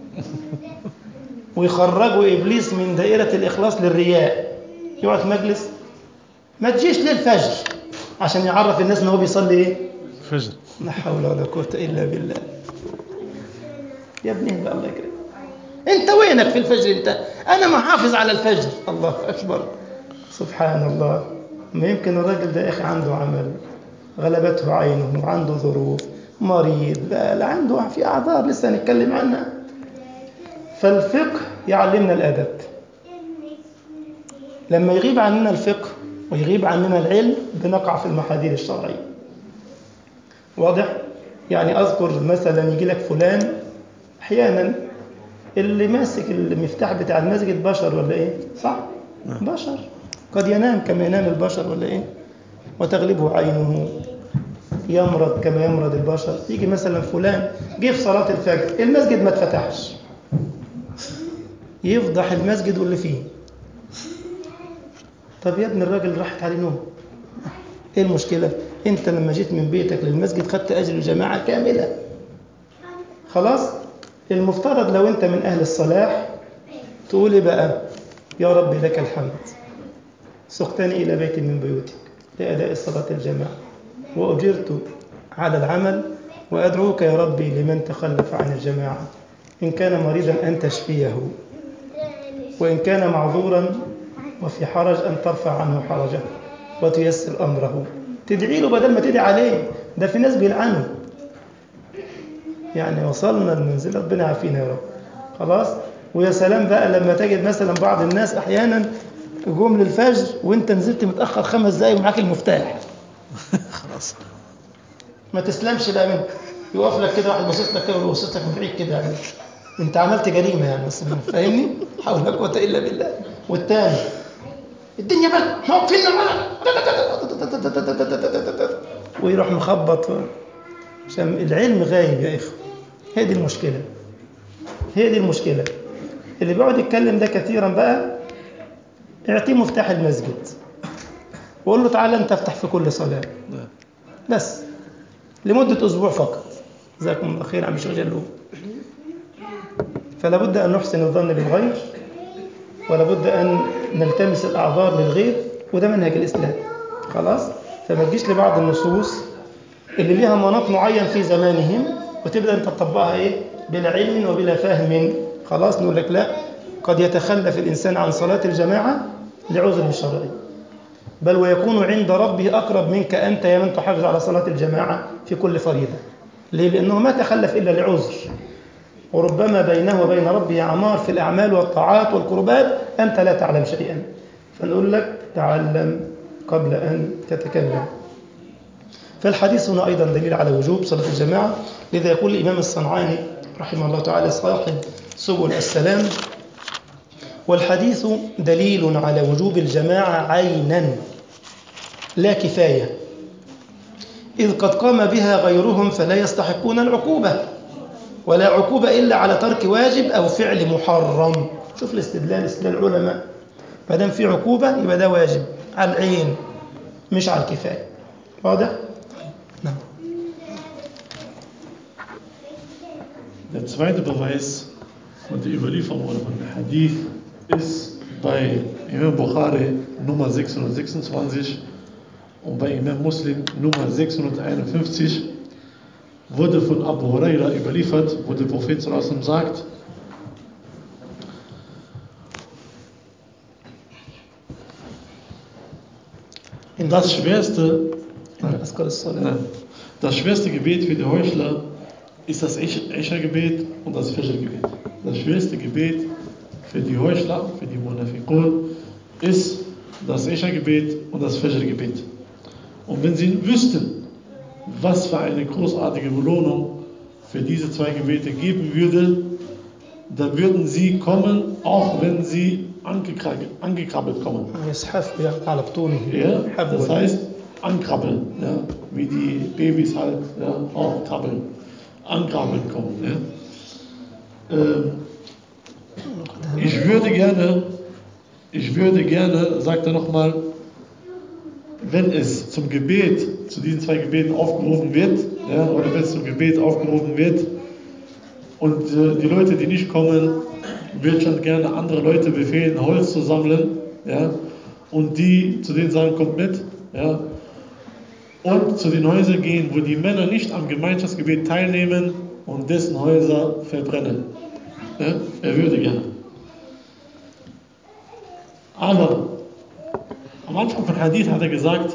ويخرجوا إبليس من دائرة الإخلاص للرياء. يقعد في مجلس ما تجيش للفجر عشان يعرف الناس ان هو بيصلي ايه؟ الفجر. لا حول ولا قوة الا بالله. يا ابني بقى الله يكرمك، انت وينك في الفجر؟ انت انا محافظ على الفجر. الله اكبر، سبحان الله. ما يمكن الراجل ده يا اخي عنده عمل، غلبته عينه، عنده ظروف، مريض، لا عنده في اعذار لسه هنتكلم عنها. فالفقه يعلمنا الادب. لما يغيب عننا الفقه ويغيب عننا العلم بنقع في المحاذير الشرعية. واضح؟ يعني أذكر مثلا يجي لك فلان أحيانا اللي ماسك المفتاح بتاع المسجد بشر ولا إيه؟ صح؟ بشر، قد ينام كما ينام البشر ولا إيه؟ وتغلبه عينه، يمرض كما يمرض البشر. يجي مثلا فلان جه في صلاة الفجر المسجد ما اتفتحش، يفضح المسجد واللي فيه. طب يا ابن الراجل راحت عليه نوم، ايه المشكلة؟ انت لما جيت من بيتك للمسجد خدت اجر الجماعة كاملة. خلاص. المفترض لو انت من اهل الصلاح تقول ايه بقى؟ يا رب لك الحمد، سقتني الى بيت من بيوتك لاداء صلاة الجماعة واجرت على العمل، وادعوك يا ربي لمن تخلف عن الجماعة، ان كان مريضا ان تشفيه، وان كان معذورا وفي حرج أن ترفع عنه حرجه وتيسر أمره. تدعي له بدل ما تدعي عليه، ده في ناس بيلعنوا. يعني وصلنا المنزل، ربنا عافينا يا رب. خلاص. ويا سلام بقى لما تجد مثلا بعض الناس أحيانا جم للفجر وانت نزلت متأخر 5 دقايق ومعاك المفتاح. خلاص ما تسلمش بقى منه، يوقف لك كده واحد باصص لك كده ويبص لك من بعيد كده، يعني انت عملت جريمة يعني، بس فاهمني؟ حول ولا قوة إلا بالله. والتاني الدنيا بقى موقفين ويروح مخبط، عشان العلم غايب يا إخوة. هي دي المشكلة، هي دي المشكلة. اللي بيقعد يتكلم ده كثيرا بقى اعطيه مفتاح المسجد وقول له تعالى انت افتح في كل صلاة بس لمدة أسبوع فقط. جزاكم الله خير عم شغل. فلا بد أن نحسن الظن بالغير، ولا بد أن نلتمس الأعذار للغير، وده منهج الإسلام. خلاص. فما تجيش لبعض النصوص اللي ليها مناط معين في زمانهم وتبدأ أنت تطبقها إيه؟ بلا علم وبلا فهم. خلاص. نقول لك لا، قد يتخلف الإنسان عن صلاة الجماعة لعذر شرعي، بل ويكون عند ربه أقرب منك أنت يا من تحافظ على صلاة الجماعة في كل فريضة. ليه؟ لأنه ما تخلف إلا لعذر، وربما بينه وبين ربه أعمار في الأعمال والطاعات والقربات أنت لا تعلم شيئا. فنقول لك تعلم قبل أن تتكلم. فالحديث هنا أيضا دليل على وجوب صلاة الجماعة. لذا يقول الإمام الصنعاني رحمه الله تعالى صاحب سبل السلام: والحديث دليل على وجوب الجماعة عينا لا كفاية، إذ قد قام بها غيرهم فلا يستحقون العقوبة، ولا عقوبة إلا على ترك واجب أو فعل محرم. شوف الاستدلال، استدلال العلماء ما دام في عقوبة يبقى ده واجب على العين مش على الكفاية. واضح؟ نعم. Der zweite Beweis von der Überlieferung oder von der Hadith ist bei Imam Bukhari Nummer 626 und bei Imam Muslim Nummer 651 wurde von Abu Huraira überliefert, wo der Prophet sallallahu alaihi wasallam sagt: Das schwerste Gebet für die Heuchler ist das Isha-Gebet und das Fajr-Gebet. Das schwerste Gebet für die Heuchler, für die Munafiqun, ist das Isha-Gebet und das Fajr-Gebet. Und wenn sie wüssten, was für eine großartige Belohnung für diese zwei Gebete geben würde, dann würden sie kommen, auch wenn sie angekrabbelt kommen. Ja, das heißt ankrabbeln, ja, wie die Babys halt, ja, auch krabbeln, ankrabbeln kommen. Ja. Ich würde gerne, sagt er nochmal, wenn es zum Gebet, zu diesen zwei Gebeten aufgerufen wird, ja, oder wenn es zum Gebet aufgerufen wird und die Leute, die nicht kommen, würde schon gerne andere Leute befehlen, Holz zu sammeln, ja, und die zu denen sagen, kommt mit, ja, und zu den Häusern gehen, wo die Männer nicht am Gemeinschaftsgebet teilnehmen und dessen Häuser verbrennen. Ja, er würde gerne. Aber am Anfang von Hadith hat er gesagt,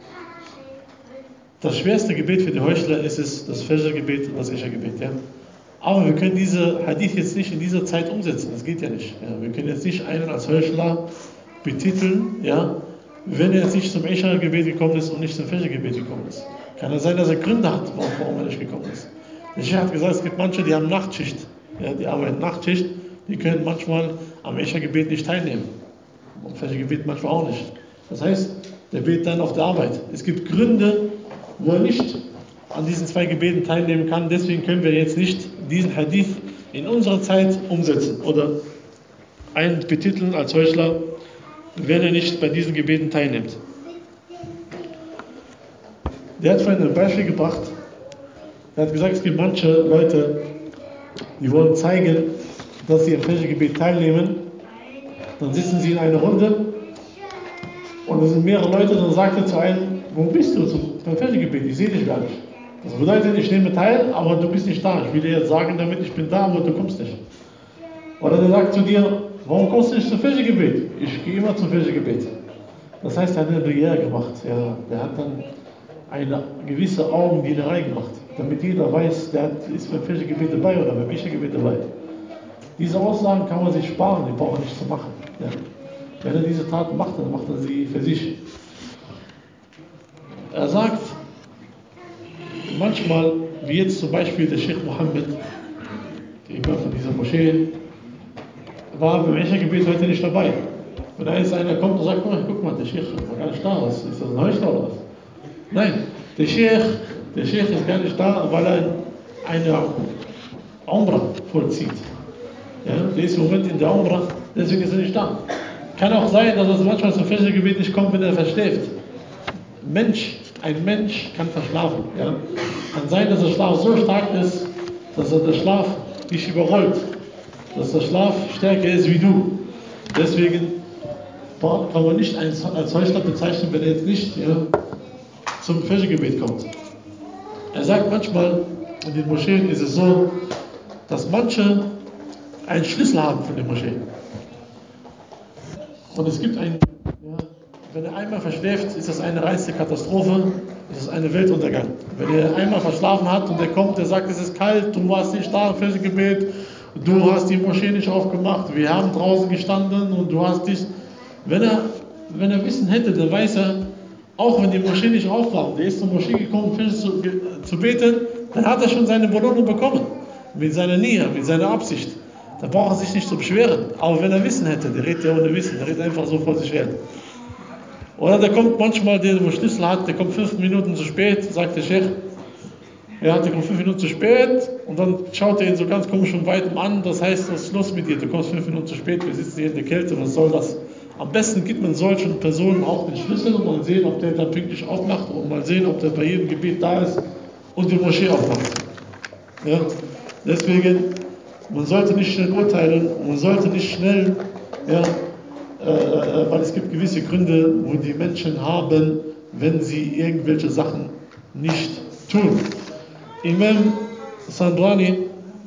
das schwerste Gebet für die Heuchler ist es das Fajr-Gebet und das Isha-Gebet. Ja? Aber wir können diese Hadith jetzt nicht in dieser Zeit umsetzen. Das geht ja nicht. Ja? Wir können jetzt nicht einen als Heuchler betiteln, ja, wenn er jetzt nicht zum Isha-Gebet gekommen ist und nicht zum Fajr-Gebet gekommen ist. Kann es sein, dass er Gründe hat, warum er nicht gekommen ist. Der Sheikh hat gesagt, es gibt manche, die haben Nachtschicht. Ja, die arbeiten Nachtschicht, die können manchmal am Isha-Gebet nicht teilnehmen. Am Fajr-Gebet manchmal auch nicht. Das heißt, der betet dann auf der Arbeit. Es gibt Gründe, wo er nicht an diesen zwei Gebeten teilnehmen kann. Deswegen können wir jetzt nicht diesen Hadith in unserer Zeit umsetzen oder einen betiteln als Heuchler, wenn er nicht bei diesen Gebeten teilnimmt. Der hat vorhin ein Beispiel gebracht. Er hat gesagt, es gibt manche Leute, die wollen zeigen, dass sie am Fajr-Gebet teilnehmen. Dann sitzen sie in einer Runde und es sind mehrere Leute, dann sagt er zu einem, wo bist du beim Fajr-Gebet? Ich sehe dich gar nicht. Das bedeutet, ich nehme teil, aber du bist nicht da. Ich will dir jetzt sagen damit, ich bin da, aber du kommst nicht. Oder der sagt zu dir, warum kommst du nicht zum Fajr-Gebet? Ich gehe immer zum Fajr-Gebet. Das heißt, er hat eine Barriere gemacht. Ja, der hat dann eine gewisse Augendienerei gemacht, damit jeder weiß, der ist beim Fajr-Gebet dabei oder beim Isha-Gebet dabei. Diese Aussagen kann man sich sparen, die braucht man nicht zu machen. Ja. Wenn er diese Tat macht, dann macht er sie für sich. Er sagt, manchmal, wie jetzt zum Beispiel der Sheikh Mohammed, der Imam von dieser Moschee, war beim Isha-Gebet heute nicht dabei. Wenn da jetzt einer kommt und sagt, guck mal, der Sheikh war gar nicht da, ist das ein Heuchler oder was? Nein, der Sheikh ist gar nicht da, weil er eine Umrah vollzieht. Ja, der ist im Moment in der Umrah, deswegen ist er nicht da. Kann auch sein, dass es manchmal zum Fajr-Gebet nicht kommt, wenn er verschläft. Ein Mensch kann verschlafen. Ja? Kann sein, dass der Schlaf so stark ist, dass der Schlaf dich überrollt. Dass der Schlaf stärker ist wie du. Deswegen kann man nicht als Heuchler bezeichnen, wenn er jetzt nicht, ja, zum Fajr-Gebet kommt. Er sagt manchmal, in den Moscheen ist es so, dass manche einen Schlüssel haben von den Moscheen. Und es gibt einen, ja, wenn er einmal verschläft, ist das eine reinste Katastrophe, das ist ein Weltuntergang. Wenn er einmal verschlafen hat und er kommt, der sagt, es ist kalt, du warst nicht da für das Gebet, du hast die Moschee nicht aufgemacht, wir haben draußen gestanden und du hast dich. Wenn er Wissen hätte, dann weiß er, auch wenn die Moschee nicht auf war, der ist zur Moschee gekommen, zu beten, dann hat er schon seine Belohnung bekommen. Mit seiner Nia, mit seiner Absicht. Da braucht er sich nicht zu beschweren. Aber wenn er Wissen hätte, der redet ja ohne Wissen, der redet einfach so vor sich her. Oder der kommt manchmal, der Schlüssel hat, der kommt 5 Minuten zu spät, sagt der Sheikh, der kommt 5 Minuten zu spät und dann schaut er ihn so ganz komisch von weitem an, das heißt, was ist los mit dir, du kommst 5 Minuten zu spät, wir sitzen hier in der Kälte, was soll das? Am besten gibt man solchen Personen auch den Schlüssel und mal sehen, ob der dann pünktlich aufmacht und mal sehen, ob der bei jedem Gebet da ist und die Moschee aufmacht. Ja? Deswegen, man sollte nicht schnell urteilen, man sollte nicht schnell, ja, weil es gibt gewisse Gründe, wo die Menschen haben, wenn sie irgendwelche Sachen nicht tun. Imam Sanani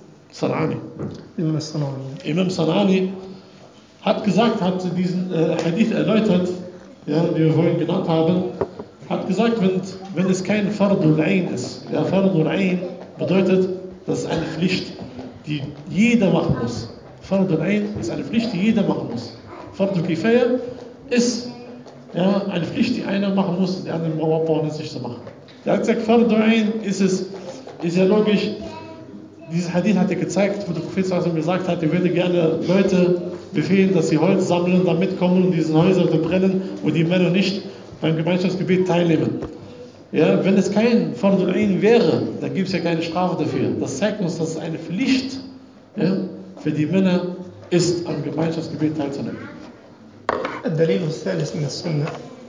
hat gesagt, hat diesen Hadith erläutert, ja, den wir vorhin genannt haben, hat gesagt, wenn es kein Fardul Ain ist, ja, Fardul Ain bedeutet, das ist eine Pflicht, die jeder machen muss. Fardul Ain ist eine Pflicht, die jeder machen muss. Fardul Kifaya ist, ja, eine Pflicht, die einer machen muss, und die anderen brauchen es nicht zu machen. Der hat gesagt, Fardul Ain ist ja logisch. Dieses Hadith hat er gezeigt, wo der Prophet gesagt hat, er würde gerne Leute befehlen, dass sie Holz sammeln, da mitkommen und diese Häuser verbrennen, wo die Männer nicht beim Gemeinschaftsgebet teilnehmen. Ja, wenn es kein Fardul Ain wäre, dann gibt es ja keine Strafe dafür. Das zeigt uns, dass es eine Pflicht, ja, für die Männer ist, am Gemeinschaftsgebet teilzunehmen. الدليل الثالث من السنة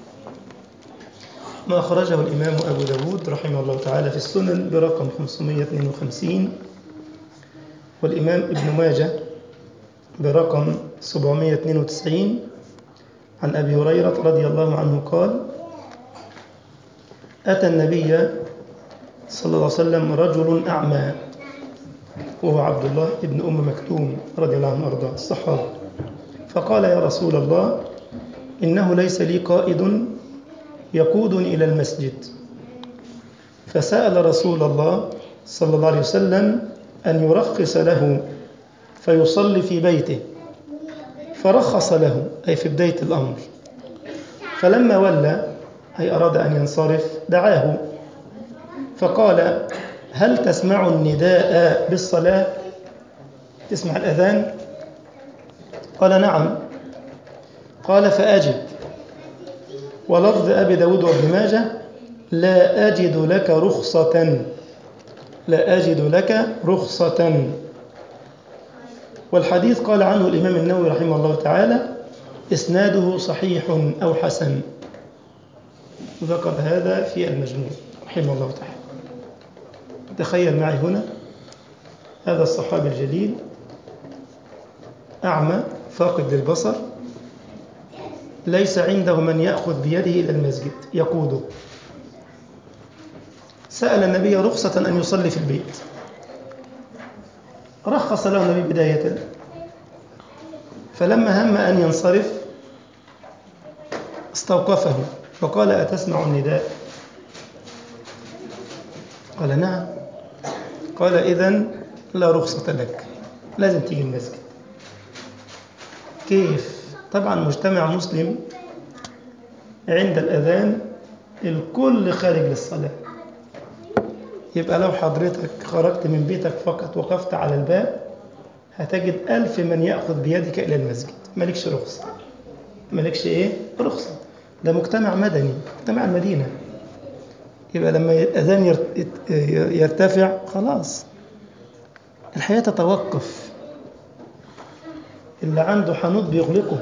ما أخرجه الإمام أبو داود رحمه الله تعالى في السنن برقم 552 والإمام ابن ماجه برقم 792 عن أبي هريرة رضي الله عنه قال أتى النبي صلى الله عليه وسلم رجل أعمى وهو عبد الله ابن أم مكتوم رضي الله عنه وأرضاه الصحابة فقال يا رسول الله إنه ليس لي قائد يقودني إلى المسجد فسأل رسول الله صلى الله عليه وسلم أن يرخص له فيصلي في بيته فرخص له أي في بداية الأمر فلما ولى أي أراد أن ينصرف دعاه فقال هل تسمع النداء بالصلاة؟ تسمع الأذان؟ قال نعم. قال فأجب. ولفظ أبي داود وابن ماجه لا أجد لك رخصة. والحديث قال عنه الإمام النووي رحمه الله تعالى إسناده صحيح أو حسن، ذكر هذا في المجموع رحمه الله تعالى. تخيل معي هنا هذا الصحابي الجليل أعمى فاقد للبصر، ليس عنده من يأخذ بيده إلى المسجد يقوده، سأل النبي رخصة أن يصلي في البيت، رخص له النبي بداية، فلما هم أن ينصرف استوقفه فقال أتسمع النداء؟ قال نعم. قال إذن لا رخصة لك، لازم تيجي المسجد. كيف؟ طبعا مجتمع مسلم عند الأذان الكل خارج للصلاة، يبقى لو حضرتك خرجت من بيتك فقط وقفت على الباب هتجد 1000 من يأخذ بيدك إلى المسجد، مالكش رخصة. مالكش إيه؟ رخصة. ده مجتمع مدني، مجتمع المدينة. يبقى لما الأذان يرتفع خلاص الحياة تتوقف. اللي عنده حانوت بيغلقه،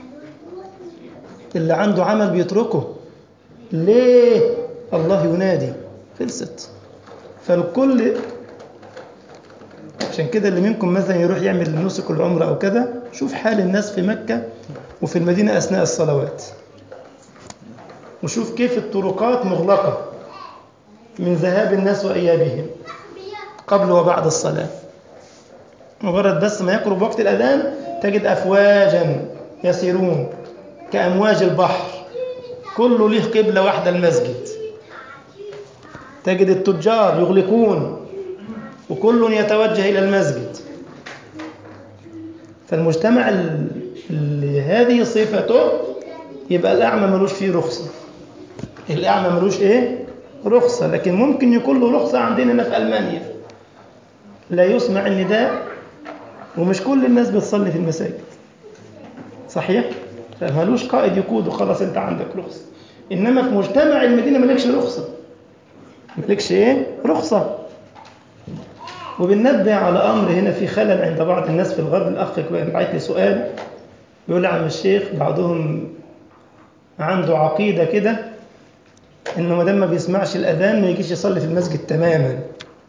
اللي عنده عمل بيتركه. ليه؟ الله ينادي، خلصت. فالكل، عشان كده اللي منكم مثلا يروح يعمل نسك العمرة أو كذا، شوف حال الناس في مكة وفي المدينة أثناء الصلوات، وشوف كيف الطرقات مغلقة من ذهاب الناس وإيابهم قبل وبعد الصلاة. مجرد بس ما يقرب وقت الأذان تجد أفواجا يسيرون كأمواج البحر، كله له قبلة واحدة المسجد. تجد التجار يغلقون وكل يتوجه إلى المسجد. فالمجتمع اللي هذه صفته يبقى الأعمى ملوش فيه رخصة. الأعمى ملوش إيه؟ رخصة. لكن ممكن يكون له رخصة عندنا في ألمانيا، لا يسمع النداء ومش كل الناس بتصلي في المساجد، صحيح؟ فمالوش قائد يقوده، خلاص أنت عندك رخصة. إنما في مجتمع المدينة مالكش رخصة، مالكش إيه؟ رخصة. وبننبه على أمر هنا في خلل عند بعض الناس في الغرب. الأخ بعت لي سؤال بيقول عم الشيخ بعضهم عنده عقيدة كده إنه ما دام ما بيسمعش الأذان ما يجيش يصلي في المسجد تماما.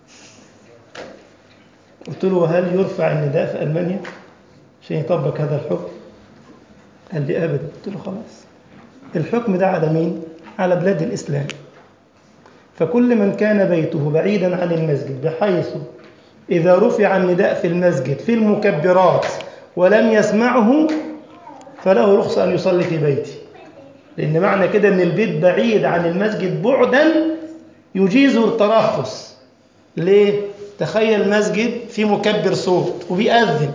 قلت له هل يرفع النداء في ألمانيا عشان يطبق هذا الحكم؟ قال لي أبدا. قلت له خلاص، الحكم ده على مين؟ على بلاد الإسلام. فكل من كان بيته بعيدا عن المسجد بحيث إذا رفع النداء في المسجد في المكبرات ولم يسمعه فله رخصة أن يصلي في بيته، لأن معنى كده أن البيت بعيد عن المسجد بعدا يجيزه الترخص. ليه؟ تخيل مسجد في مكبر صوت وبيأذن،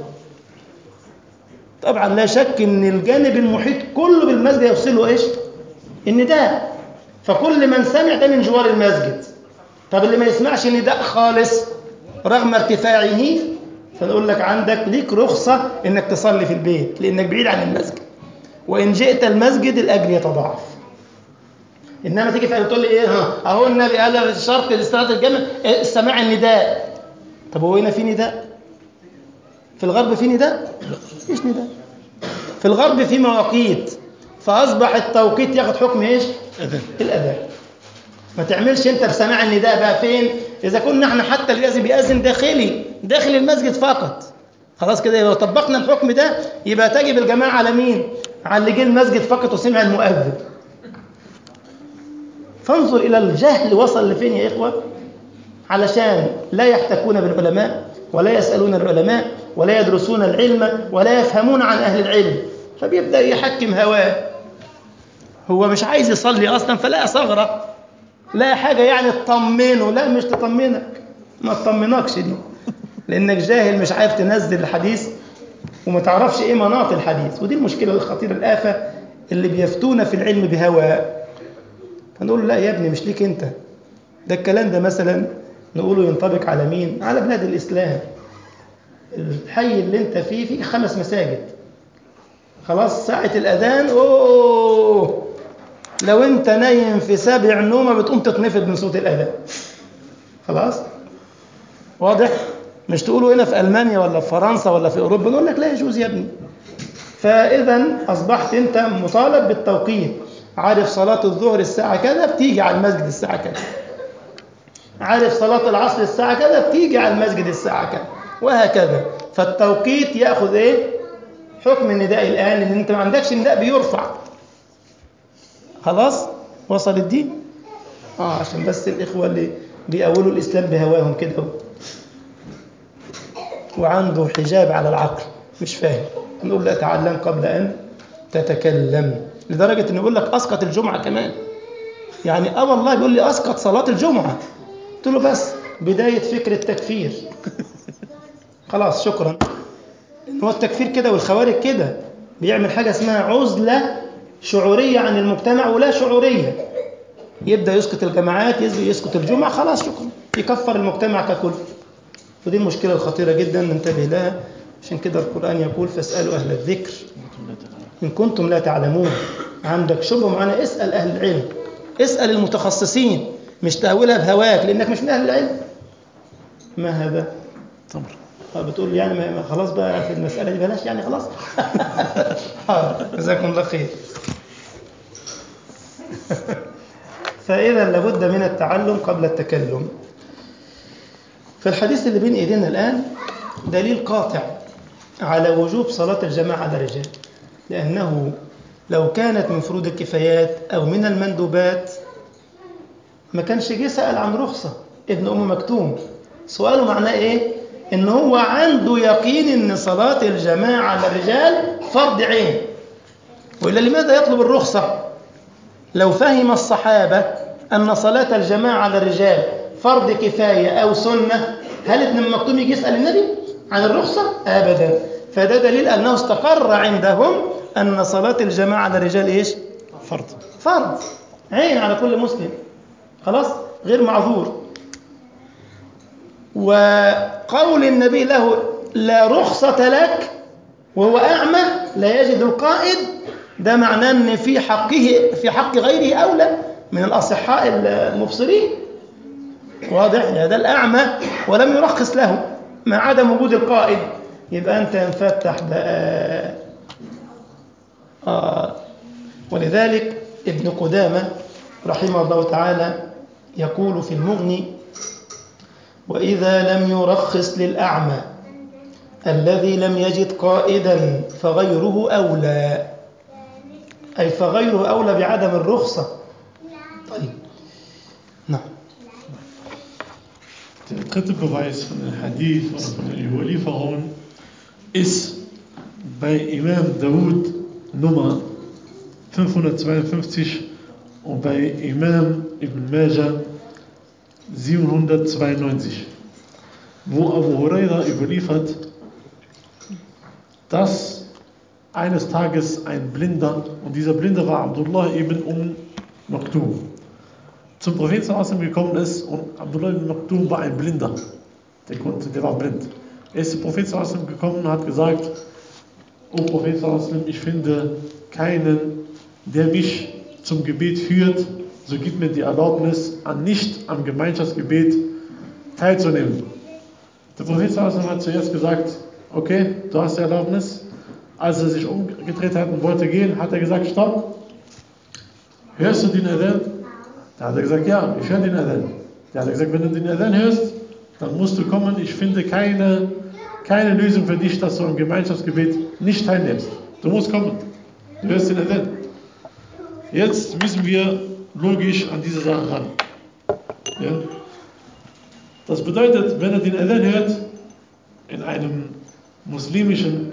طبعا لا شك أن الجانب المحيط كله بالمسجد يوصله إيش؟ النداء، فكل من سمع ده من جوار المسجد. طب اللي ما يسمعش النداء خالص رغم ارتفاعه، فنقول لك عندك ليك رخصة انك تصلي في البيت لانك بعيد عن المسجد، وان جئت المسجد الاجر يتضاعف. انما تيجي تقول لي ايه اهو النبي قال شرط لصلاه الجمع سماع النداء. طب هو هنا في نداء؟ في الغرب في نداء؟ مفيش نداء. في الغرب في مواقيت، فاصبح التوقيت ياخد حكم ايش؟ الاذان. ما تعملش انت بسماع النداء بقى فين؟ اذا كنا احنا حتى اللي بيأذن داخل المسجد فقط، خلاص كده لو طبقنا الحكم ده يبقى تجب الجماعه على مين؟ على اللي جه المسجد فقط وسمع المؤذن. فانظر الى الجهل وصل لفين يا اخوه، علشان لا يحتكون بالعلماء ولا يسألون العلماء ولا يدرسون العلم ولا يفهمون عن اهل العلم، فبيبدأ يحكم هواه. هو مش عايز يصلي اصلا فلا ثغره، لا حاجة يعني تطمنه، لا مش تطمنك، ما تطمنكش دي، لأنك جاهل مش عارف تنزل الحديث وما تعرفش إيه مناط الحديث. ودي المشكلة الخطيرة الآفة اللي بيفتون في العلم بهوى. فنقول له لا يا ابني مش ليك أنت، ده الكلام ده مثلا نقوله ينطبق على مين؟ على بلاد الإسلام. الحي اللي أنت فيه 5 مساجد، خلاص ساعة الأذان أوه، لو أنت نايم في 7 نومة بتقوم تتنفض من صوت الأذان. خلاص واضح؟ مش تقولوا هنا في ألمانيا ولا في فرنسا ولا في أوروبا، نقول لك لا يجوز يا ابني. فإذا أصبحت أنت مطالب بالتوقيت، عارف صلاة الظهر الساعة كذا بتيجي على المسجد الساعة كذا، عارف صلاة العصر الساعة كذا بتيجي على المسجد الساعة كذا، وهكذا. فالتوقيت يأخذ إيه؟ حكم النداء الآن، لأن أنت ما عندكش نداء بيرفع. خلاص وصل الدين؟ عشان بس الإخوة اللي بيأولوا الإسلام بهواهم كده وعنده حجاب على العقل مش فاهم، نقول لا تعلم قبل أن تتكلم. لدرجة أن يقول لك أسقط الجمعة كمان، يعني والله بيقول لي أسقط صلاة الجمعة. قلت له بس بداية فكر التكفير. خلاص شكرا. هو التكفير كده والخوارج كده، بيعمل حاجة اسمها عزلة شعورية عن المجتمع ولا شعورية، يبدأ يسقط الجماعات، يسقط الجمعة، خلاص شكرا، يكفر المجتمع ككل. ودي المشكلة الخطيرة جدا ننتبه لها. عشان كده القرآن يقول فاسألوا أهل الذكر إن كنتم لا تعلمون. عندك شبهة معنا اسأل أهل العلم، اسأل المتخصصين، مش تأولها بهواك لأنك مش من أهل العلم. ما هذا؟ تمر. بتقول لي يعني ما خلاص بقى في المسألة دي بلاش يعني خلاص. جزاكم الله خير. فإذا لابد من التعلم قبل التكلم. فالحديث اللي بين ايدينا الآن دليل قاطع على وجوب صلاة الجماعة على الرجال، لأنه لو كانت من فروض الكفايات أو من المندوبات ما كانش جه سأل عن رخصة ابن أم مكتوم. سؤاله معناه إيه؟ إن هو عنده يقين إن صلاة الجماعة على الرجال فرض عين، وإلا لماذا يطلب الرخصة؟ لو فهم الصحابة أن صلاة الجماعة على الرجال فرض كفاية أو سنة، هل ابن أم مكتوم يجي يسأل النبي عن الرخصة؟ أبدا. فده دليل أنه استقر عندهم أن صلاة الجماعة على الرجال إيش؟ فرض عين على كل مسلم، خلاص غير معذور. وقول النبي له لا رخصة لك وهو أعمى لا يجد القائد، ده معناه أن في حق غيره أولى من الأصحاء المبصرين. واضح؟ يعني ده الأعمى ولم يرخص له مع عدم وجود القائد، يبقى أنت ينفتح بقى ولذلك ابن قدامة رحمه الله تعالى يقول في المغني: وإذا لم يرخص للأعمى الذي لم يجد قائدا فغيره أولى، أي فغيره أولى بعدم الرخصة. طيب، نعم. Der dritte Beweis von den Hadith oder von den Überlieferungen ist bei Imam Dawud Nummer 552 und bei Imam Ibn Majah 792, wo Abu Huraira überliefert, dass eines Tages ein Blinder, und dieser Blinde war Abdullah ibn Maktum, zum Propheten gekommen ist, und Abdullah ibn Maktum war ein Blinder, der war blind. Er ist zum Propheten gekommen und hat gesagt: O Prophet, ich finde keinen, der mich zum Gebet führt, so gib mir die Erlaubnis, nicht am Gemeinschaftsgebet teilzunehmen. Der Prophet hat zuerst gesagt: okay, du hast die Erlaubnis. Als er sich umgedreht hat und wollte gehen, hat er gesagt: stopp, hörst du den Adhan? Da hat er gesagt: ja, ich höre den Adhan. Da hat er gesagt: wenn du den Adhan hörst, dann musst du kommen, ich finde keine Lösung für dich, dass du am Gemeinschaftsgebet nicht teilnimmst. Du musst kommen, du hörst den Adhan. Jetzt müssen wir logisch an diese Sache ran. Ja? Das bedeutet, wenn er den Adhan hört, in einer muslimischen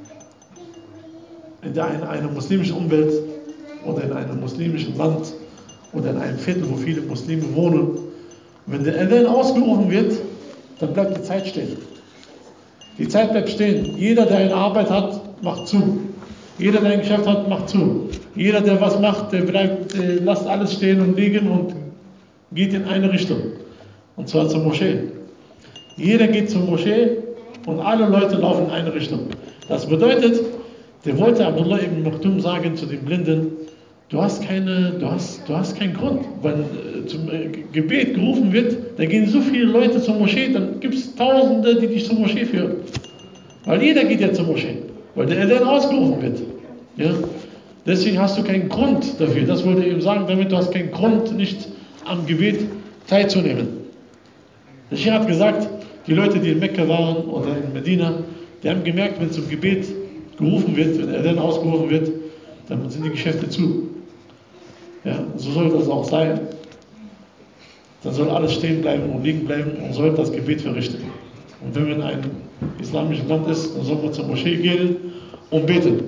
Umwelt oder in einem muslimischen Land oder in einem Viertel, wo viele Muslime wohnen, wenn der Adhan ausgerufen wird, dann bleibt die Zeit stehen. Die Zeit bleibt stehen. Jeder, der eine Arbeit hat, macht zu. Jeder, der ein Geschäft hat, macht zu. Jeder, der was macht, der lasst alles stehen und liegen und geht in eine Richtung. Und zwar zur Moschee. Jeder geht zur Moschee und alle Leute laufen in eine Richtung. Das bedeutet, der wollte Abdullah ibn Maktum sagen zu den Blinden: du hast keinen Grund. Wenn zum Gebet gerufen wird, da gehen so viele Leute zur Moschee, dann gibt es Tausende, die dich zur Moschee führen. Weil jeder geht ja zur Moschee, weil der Adhan ausgerufen wird. Ja? Deswegen hast du keinen Grund dafür. Das wollte er ihm sagen, damit du hast keinen Grund, nicht am Gebet teilzunehmen. Der Sheikh hat gesagt, die Leute, die in Mekka waren oder in Medina, die haben gemerkt, wenn zum Gebet gerufen wird, wenn der Adhan ausgerufen wird, dann sind die Geschäfte zu. Ja, so soll das auch sein. Dann soll alles stehen bleiben und liegen bleiben und soll das Gebet verrichten. Und wenn man in einem islamischen Land ist, dann soll man zur Moschee gehen und beten.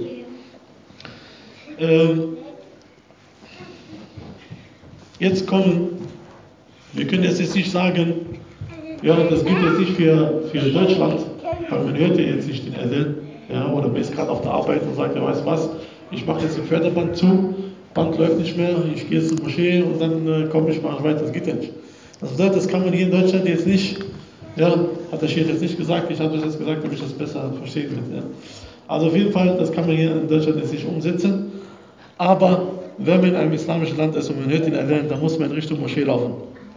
Wir können jetzt nicht sagen, ja, das gilt jetzt nicht für Deutschland, weil man hört ja jetzt nicht den Adhan, ja, oder man ist gerade auf der Arbeit und sagt, ja, weißt du was, ich mache jetzt den Förderband zu, Band läuft nicht mehr, ich gehe jetzt zur Moschee und dann komme ich mal weiter, das geht ja nicht. Das bedeutet, das kann man hier in Deutschland jetzt nicht, ja, hat der Sheikh jetzt nicht gesagt, ich habe das jetzt gesagt, damit ich das besser verstehen will. Ja. Also auf jeden Fall, das kann man hier in Deutschland jetzt nicht umsetzen, aber wenn man in einem islamischen Land ist und man hört den Adhan, dann muss man in Richtung Moschee laufen.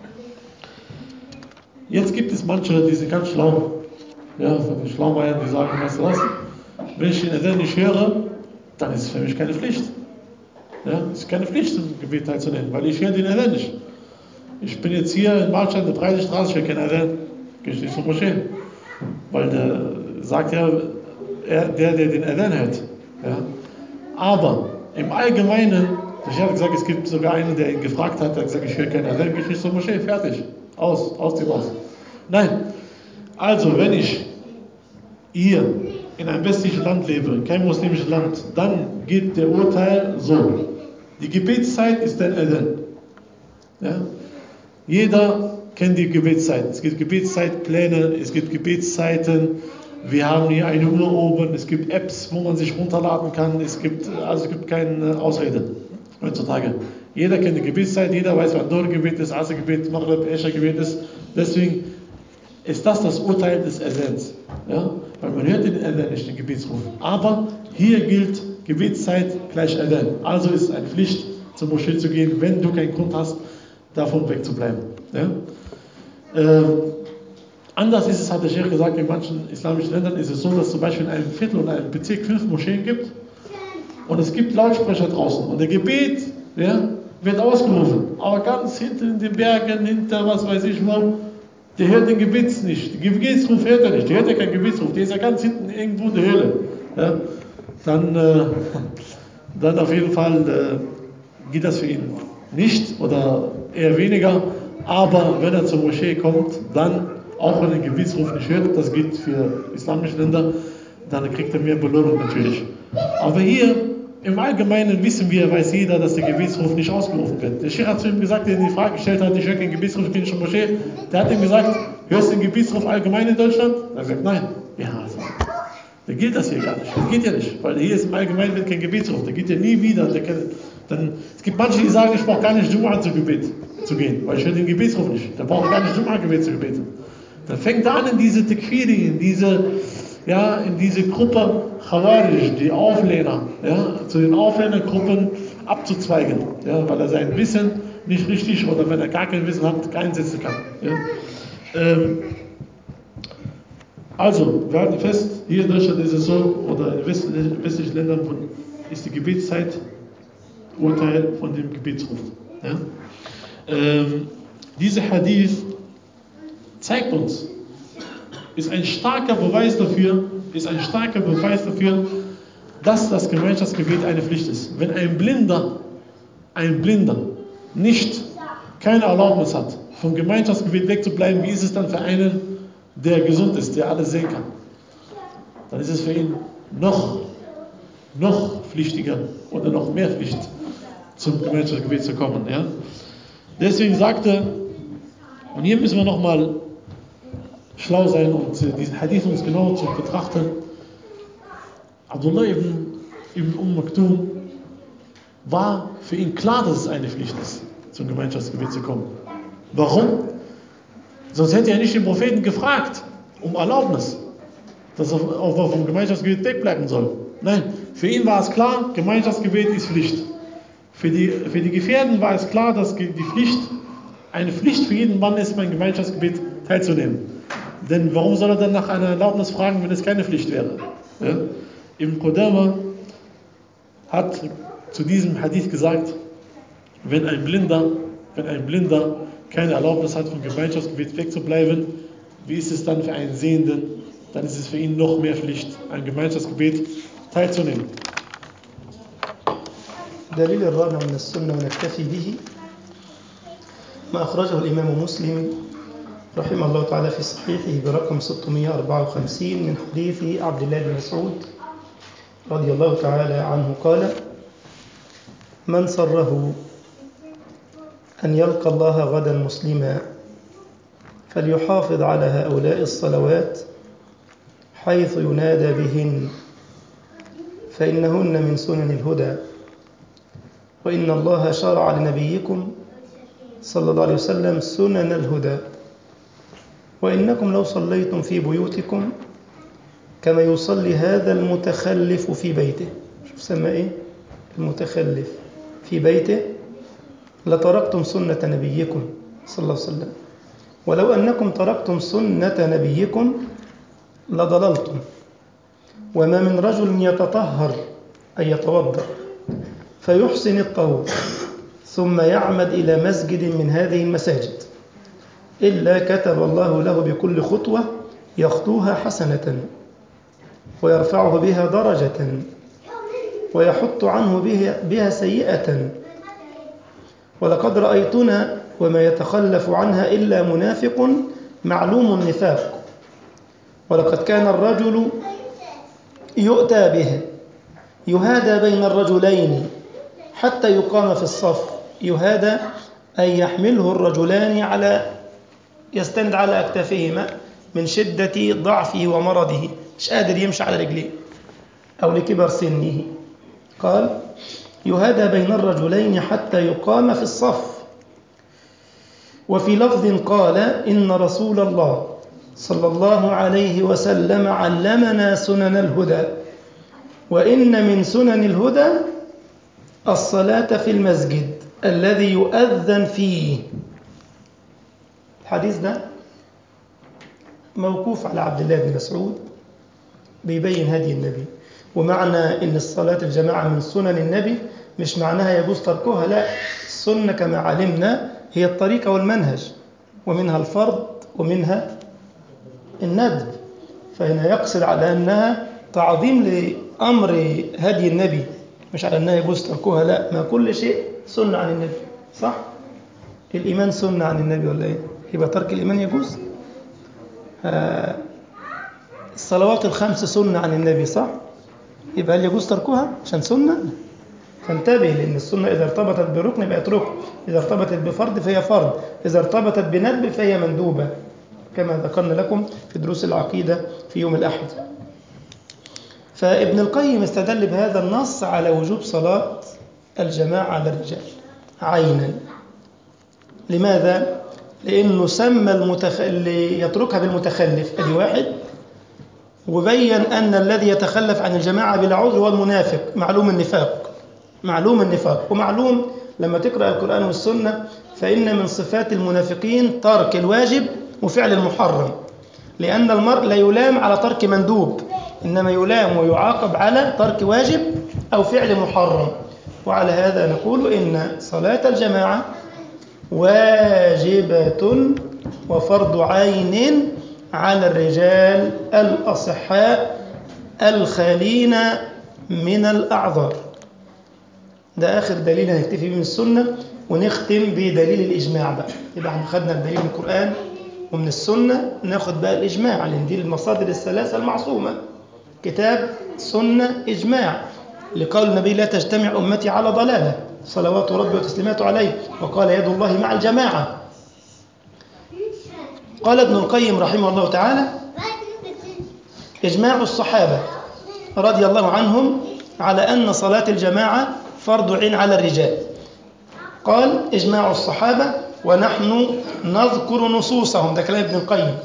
Jetzt gibt es manche, die sind ganz schlau, ja, von den Schlaumeiern, die sagen, weißt du was, wenn ich den Adhan nicht höre, dann ist es für mich keine Pflicht. Ja, es ist keine Pflicht, zum Gebet teilzunehmen, weil ich höre den Adhan nicht. Ich bin jetzt hier in Marstein, der Breite Straße, ich höre keinen Adhan, gehe ich nicht zur Moschee. Weil der sagt ja, der den Adhan hört. Ja. Aber im Allgemeinen, ich habe gesagt, es gibt sogar einen, der ihn gefragt hat, der hat gesagt, ich höre keinen Adhan, gehe ich nicht zur Moschee, fertig. Aus dem Haus. Nein, also wenn ich hier in einem westlichen Land lebe, kein muslimisches Land, dann geht der Urteil so. Die Gebetszeit ist der Adhan. Ja? Jeder kennt die Gebetszeit. Es gibt Gebetszeitpläne, es gibt Gebetszeiten. Wir haben hier eine Uhr oben, es gibt Apps, wo man sich runterladen kann. Es gibt keine Ausrede heutzutage. Jeder kennt die Gebetszeit, jeder weiß, wann Dhuhr-Gebet ist, Asr-Gebet, Maghrib, Isha-Gebet ist. Deswegen ist das Urteil des Adhans. Ja? Weil man hört den Adhan nicht, den Gebetsruf. Aber hier gilt Gebetszeit gleich Adhan. Also ist es eine Pflicht, zur Moschee zu gehen, wenn du keinen Grund hast, davon wegzubleiben. Ja? Anders ist es, hat der Sheikh gesagt, in manchen islamischen Ländern ist es so, dass zum Beispiel in einem Viertel oder einem Bezirk 5 Moscheen gibt. und es gibt Lautsprecher draußen und der Gebet, ja, wird ausgerufen, aber ganz hinten in den Bergen, hinter was weiß ich wo, der hört den Gebets nicht. Den Gebetsruf hört er nicht. Der hört ja keinen Gebetsruf. Der ist ja ganz hinten irgendwo in der Höhle. Ja? Dann auf jeden Fall geht das für ihn nicht oder eher weniger. Aber wenn er zur Moschee kommt, dann, auch wenn er den Gebetsruf nicht hört, das gilt für islamische Länder, dann kriegt er mehr Belohnung natürlich. Aber hier im Allgemeinen wissen wir, weiß jeder, dass der Gebetsruf nicht ausgerufen wird. Der Sheikh hat zu ihm gesagt, der die Frage gestellt hat, ich höre keinen Gebetsruf, ich bin schon Moschee. Der hat ihm gesagt, hörst du den Gebetsruf allgemein in Deutschland? Er hat gesagt, nein. Ja, also, da gilt das hier gar nicht. Das geht ja nicht, weil hier ist im Allgemeinen kein Gebetsruf. Der geht ja nie wieder. Es gibt manche, die sagen, ich brauche gar nicht Jum'a zu Gebet zu gehen, weil ich höre den Gebetsruf nicht. Da brauche ich gar nicht Jum'a-Gebet zu gebeten. Dann fängt er an, in diese Tekfiri, in diese Gruppe Khawarij, die Auflehner, ja, zu den Auflehnergruppen abzuzweigen, ja, weil er sein Wissen nicht richtig oder wenn er gar kein Wissen hat, einsetzen kann. Ja. Also, wir halten fest, hier in Deutschland ist es so, oder in westlichen Ländern ist die Gebetszeit Urteil von dem Gebetsruf. Ja. Dieser Hadith zeigt uns, ist ein starker Beweis dafür, dass das Gemeinschaftsgebet eine Pflicht ist. Wenn ein Blinder keine Erlaubnis hat, vom Gemeinschaftsgebet wegzubleiben, wie ist es dann für einen, der gesund ist, der alles sehen kann? Dann ist es für ihn noch pflichtiger oder noch mehr Pflicht, zum Gemeinschaftsgebet zu kommen. Ja? Deswegen sagte, und hier müssen wir nochmal schlau sein und diesen Hadith uns genau zu betrachten. Abdullah ibn Maktum war für ihn klar, dass es eine Pflicht ist, zum Gemeinschaftsgebet zu kommen. Warum? Sonst hätte er nicht den Propheten gefragt um Erlaubnis, dass er vom Gemeinschaftsgebet wegbleiben soll. Nein, für ihn war es klar, Gemeinschaftsgebet ist Pflicht. Für die Gefährten war es klar, dass eine Pflicht für jeden Mann ist, beim Gemeinschaftsgebet teilzunehmen. Denn warum soll er dann nach einer Erlaubnis fragen, wenn es keine Pflicht wäre? Ja? Ibn Qudama hat zu diesem Hadith gesagt, wenn ein Blinder keine Erlaubnis hat, vom Gemeinschaftsgebet wegzubleiben, wie ist es dann für einen Sehenden? Dann ist es für ihn noch mehr Pflicht, am Gemeinschaftsgebet teilzunehmen. دليل الرابع من السنة ونكتفي به ما أخرجه الإمام مسلم رحمه الله تعالى في صحيحه برقم 654 من حديث عبد الله بن مسعود رضي الله تعالى عنه قال: من سره أن يلقى الله غدا مسلما فليحافظ على هؤلاء الصلوات حيث ينادى بهن فإنهن من سنن الهدى وإن الله شرع لنبيكم صلى الله عليه وسلم سنن الهدى وإنكم لو صليتم في بيوتكم كما يصلي هذا المتخلف في بيته. شوف سمى إيه؟ المتخلف في بيته لتركتم سنة نبيكم صلى الله عليه وسلم ولو أنكم تركتم سنة نبيكم لضللتم وما من رجل يتطهر أي يتوضأ فيحسن الطهور ثم يعمد إلى مسجد من هذه المساجد إلا كتب الله له بكل خطوة يخطوها حسنة ويرفعه بها درجة ويحط عنه بها سيئة ولقد رأيتنا وما يتخلف عنها إلا منافق معلوم النفاق ولقد كان الرجل يؤتى به يهادى بين الرجلين حتى يقام في الصف يهادى أي يحمله الرجلان يستند على أكتافهما من شدة ضعفه ومرضه مش قادر يمشي على رجليه أو لكبر سنه قال يهادى بين الرجلين حتى يقام في الصف وفي لفظ قال إن رسول الله صلى الله عليه وسلم علمنا سنن الهدى وإن من سنن الهدى الصلاة في المسجد الذي يؤذن فيه. الحديث ده موقوف على عبد الله بن مسعود بيبين هدي النبي ومعنى إن الصلاة الجماعة من سنن النبي مش معناها يجوز تركها، لا، السنة كما علمنا هي الطريقة والمنهج، ومنها الفرض ومنها الندب، فهنا يقصد على أنها تعظيم لأمر هدي النبي، مش على أنها يجوز تركها، لا، ما كل شيء سنة عن النبي، صح؟ الإيمان سنة عن النبي ولا إيه؟ يبقى ترك الإيمان يجوز؟ الصلوات الخمس سنة عن النبي، صح؟ يبقى هل يجوز تركها عشان سنة؟ فانتبه، لأن السنة إذا ارتبطت بركن يبقى ركن، إذا ارتبطت بفرض فهي فرض، إذا ارتبطت بندب فهي مندوبة، كما ذكرنا لكم في دروس العقيدة في يوم الأحد. فابن القيم استدل بهذا النص على وجوب صلاة الجماعة على الرجال عينا. لماذا؟ لأنه سمى اللي يتركها بالمتخلف، أدي واحد، وبين أن الذي يتخلف عن الجماعة بلا عذر هو المنافق، معلوم النفاق، معلوم النفاق، ومعلوم لما تقرأ القرآن والسنة فإن من صفات المنافقين ترك الواجب وفعل المحرم، لأن المرء لا يلام على ترك مندوب، إنما يلام ويعاقب على ترك واجب أو فعل محرم. وعلى هذا نقول إن صلاة الجماعة واجبة وفرض عين على الرجال الأصحاء الخالين من الأعذار. ده آخر دليل هنكتفي به من السنة، ونختم بدليل الإجماع بقى. يبقى احنا خدنا الدليل من القرآن ومن السنة، ناخد بقى الإجماع، لأن دي المصادر الثلاثة المعصومة: كتاب، سنة، إجماع، لقول النبي لا تجتمع أمتي على ضلالة صلوات ربي وتسليماته عليه، وقال يد الله مع الجماعة. قال ابن القيم رحمه الله تعالى: إجماع الصحابة رضي الله عنهم على أن صلاة الجماعة فرض عين على الرجال. قال: إجماع الصحابة، ونحن نذكر نصوصهم. ده كلام ابن القيم.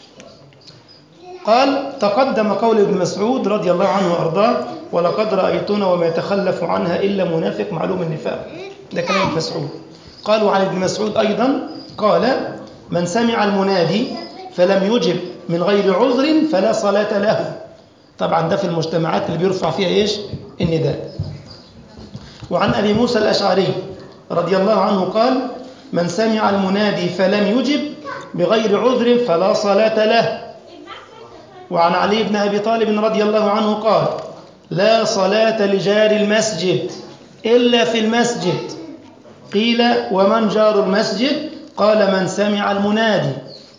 قال: تقدم قول ابن مسعود رضي الله عنه وأرضاه: ولقد رأيتنا وما يتخلف عنها إلا منافق معلوم النفاق. ده كلام ابن مسعود. قالوا عن ابن مسعود أيضا قال: من سمع المنادي فلم يجب من غير عذر فلا صلاة له. طبعا ده في المجتمعات اللي بيرفع فيها إيش؟ النداء. وعن أبي موسى الأشعري رضي الله عنه قال: من سمع المنادي فلم يجب بغير عذر فلا صلاة له. وعن علي بن أبي طالب رضي الله عنه قال: لا صلاة لجار المسجد إلا في المسجد. قيل: ومن جار المسجد؟ قال: من سمع المنادي.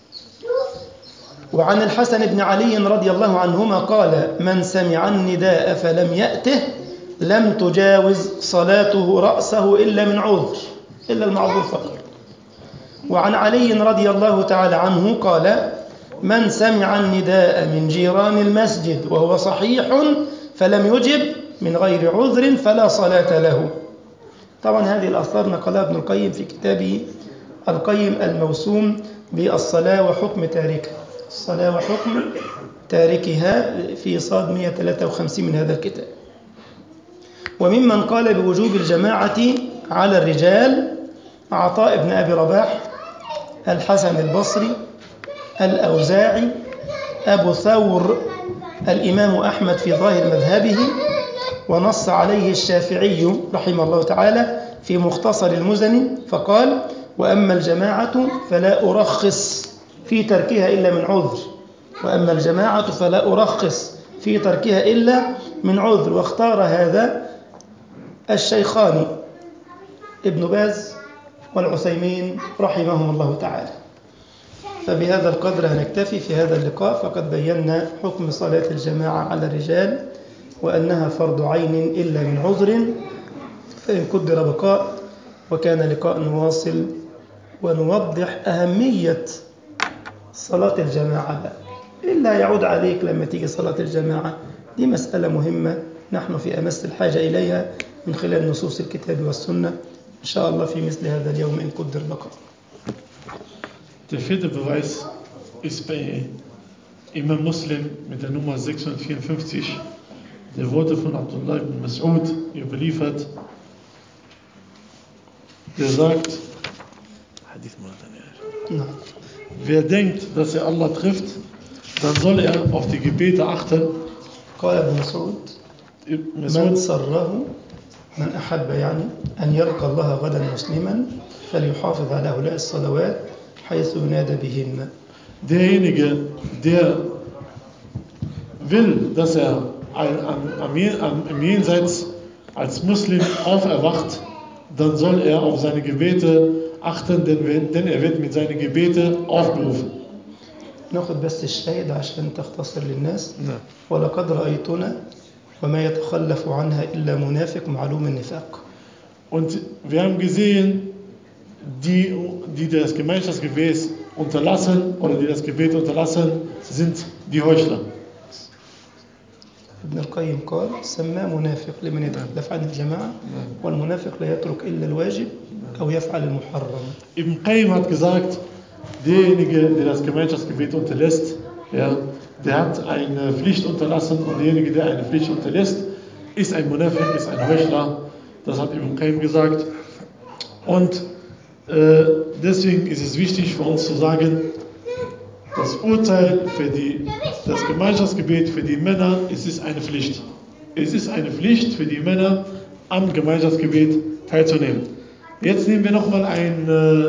وعن الحسن بن علي رضي الله عنهما قال: من سمع النداء فلم يأته لم تجاوز صلاته رأسه إلا من عذر، إلا المعذور فقط. وعن علي رضي الله تعالى عنه قال: من سمع النداء من جيران المسجد وهو صحيح فلم يجب من غير عذر فلا صلاة له. طبعا هذه الآثار نقلها ابن القيم في كتابه القيم الموسوم بالصلاة وحكم تاركها، الصلاة وحكم تاركها، في صاد 153 من هذا الكتاب. وممن قال بوجوب الجماعة على الرجال عطاء بن أبي رباح، الحسن البصري، الأوزاعي، أبو ثور، الإمام أحمد في ظاهر مذهبه، ونص عليه الشافعي رحمه الله تعالى في مختصر المزني فقال: وأما الجماعة فلا أرخص في تركها إلا من عذر، وأما الجماعة فلا أرخص في تركها إلا من عذر. واختار هذا الشيخان ابن باز والعثيمين رحمهم الله تعالى. فبهذا القدر هنكتفي في هذا اللقاء، فقد بينا حكم صلاة الجماعة على الرجال وأنها فرض عين إلا من عذر، فإن قدر بقاء. وكان لقاء نواصل ونوضح أهمية صلاة الجماعة بقى. إلا يعود عليك لما تيجي صلاة الجماعة، دي مسألة مهمة نحن في أمس الحاجة إليها من خلال نصوص الكتاب والسنة، إن شاء الله في مثل هذا اليوم إن قدر بقاء. Der vierte Beweis ist bei Imam Muslim mit der Nummer 654. Der wurde von Abdullah ibn Mas'ud überliefert. Der sagt, wer denkt, dass er Allah trifft, dann soll er auf die Gebete achten. قال ابن مسعود: من سره من أحب يعني أن يلقى الله غدا مسلما فليحافظ على هؤلاء الصلوات حيث ينادى بهن. Derjenige, der will, dass er am Jenseits als Muslim auferwacht, dann soll er auf seine Gebete achten, denn er wird mit seinen Gebeten aufgerufen. ناخد بس الشاهد عشان تختصر للناس. ولقد رأيتنا وما يتخلف عنها إلا منافق معلوم النفاق. Und wir haben gesehen, die das Gemeinschaftsgebet unterlassen oder die das Gebet unterlassen, sind die Heuchler. ابن القيم قال سماه منافق لمن يتخلف عن الجماعة والمنافق لا يترك إلا الواجب أو يفعل المحرم. Ibn Qayyim hat gesagt, derjenige, der das Gemeinschaftsgebet unterlässt, ja, der hat eine Pflicht unterlassen und derjenige, der eine Pflicht unterlässt, ist ein Munafiq, ist ein Heuchler. Das hat Ibn Qayyim gesagt. Und deswegen ist es wichtig für uns zu sagen, das Urteil für das Gemeinschaftsgebet für die Männer, es ist eine Pflicht. Es ist eine Pflicht für die Männer, am Gemeinschaftsgebet teilzunehmen. Jetzt nehmen wir nochmal einen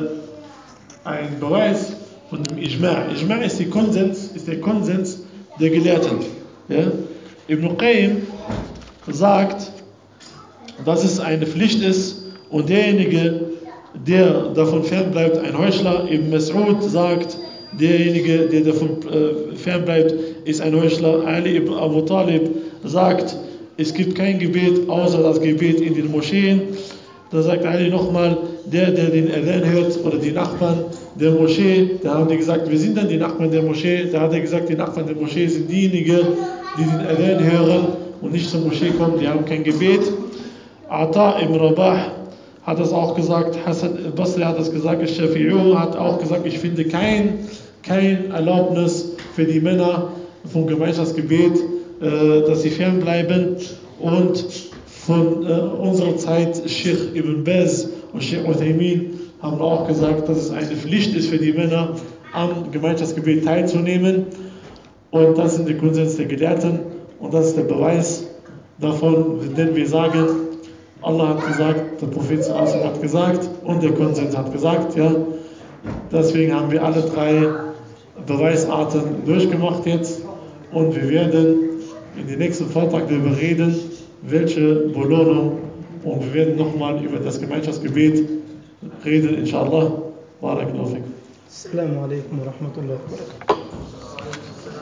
Beweis von dem Ijma'. Ijma' ist der Konsens der Gelehrten. Ja? Ibn Qayyim sagt, dass es eine Pflicht ist und derjenige, der davon fernbleibt, ein Heuchler. Ibn Mas'ud sagt, derjenige, der davon fernbleibt, ist ein Heuchler. Ali ibn Abu Talib sagt, es gibt kein Gebet außer das Gebet in den Moscheen. Da sagt Ali nochmal, der den Adhan hört oder die Nachbarn der Moschee, da haben die gesagt, wir sind dann die Nachbarn der Moschee. Da hat er gesagt, die Nachbarn der Moschee sind diejenigen, die den Adhan hören und nicht zur Moschee kommen, die haben kein Gebet. Ata ibn Rabah hat das auch gesagt, Hassan al-Basri hat das gesagt, Shafi'u hat auch gesagt, ich finde kein Erlaubnis für die Männer vom Gemeinschaftsgebet, dass sie fernbleiben. Und von unserer Zeit, Sheikh Ibn Baz und Sheikh Uthaymin haben auch gesagt, dass es eine Pflicht ist für die Männer, am Gemeinschaftsgebet teilzunehmen. Und das sind die Konsens der Gelehrten und das ist der Beweis davon, denn wir sagen, Allah hat gesagt, der Prophet hat gesagt und der Konsens hat gesagt, ja. Deswegen haben wir alle drei Beweisarten durchgemacht jetzt und wir werden in den nächsten Vortrag darüber reden, welche Belohnung, und wir werden nochmal über das Gemeinschaftsgebet reden, inshallah. Barakallahu fikum. Assalamu alaikum wa rahmatullahi wa barakatuh.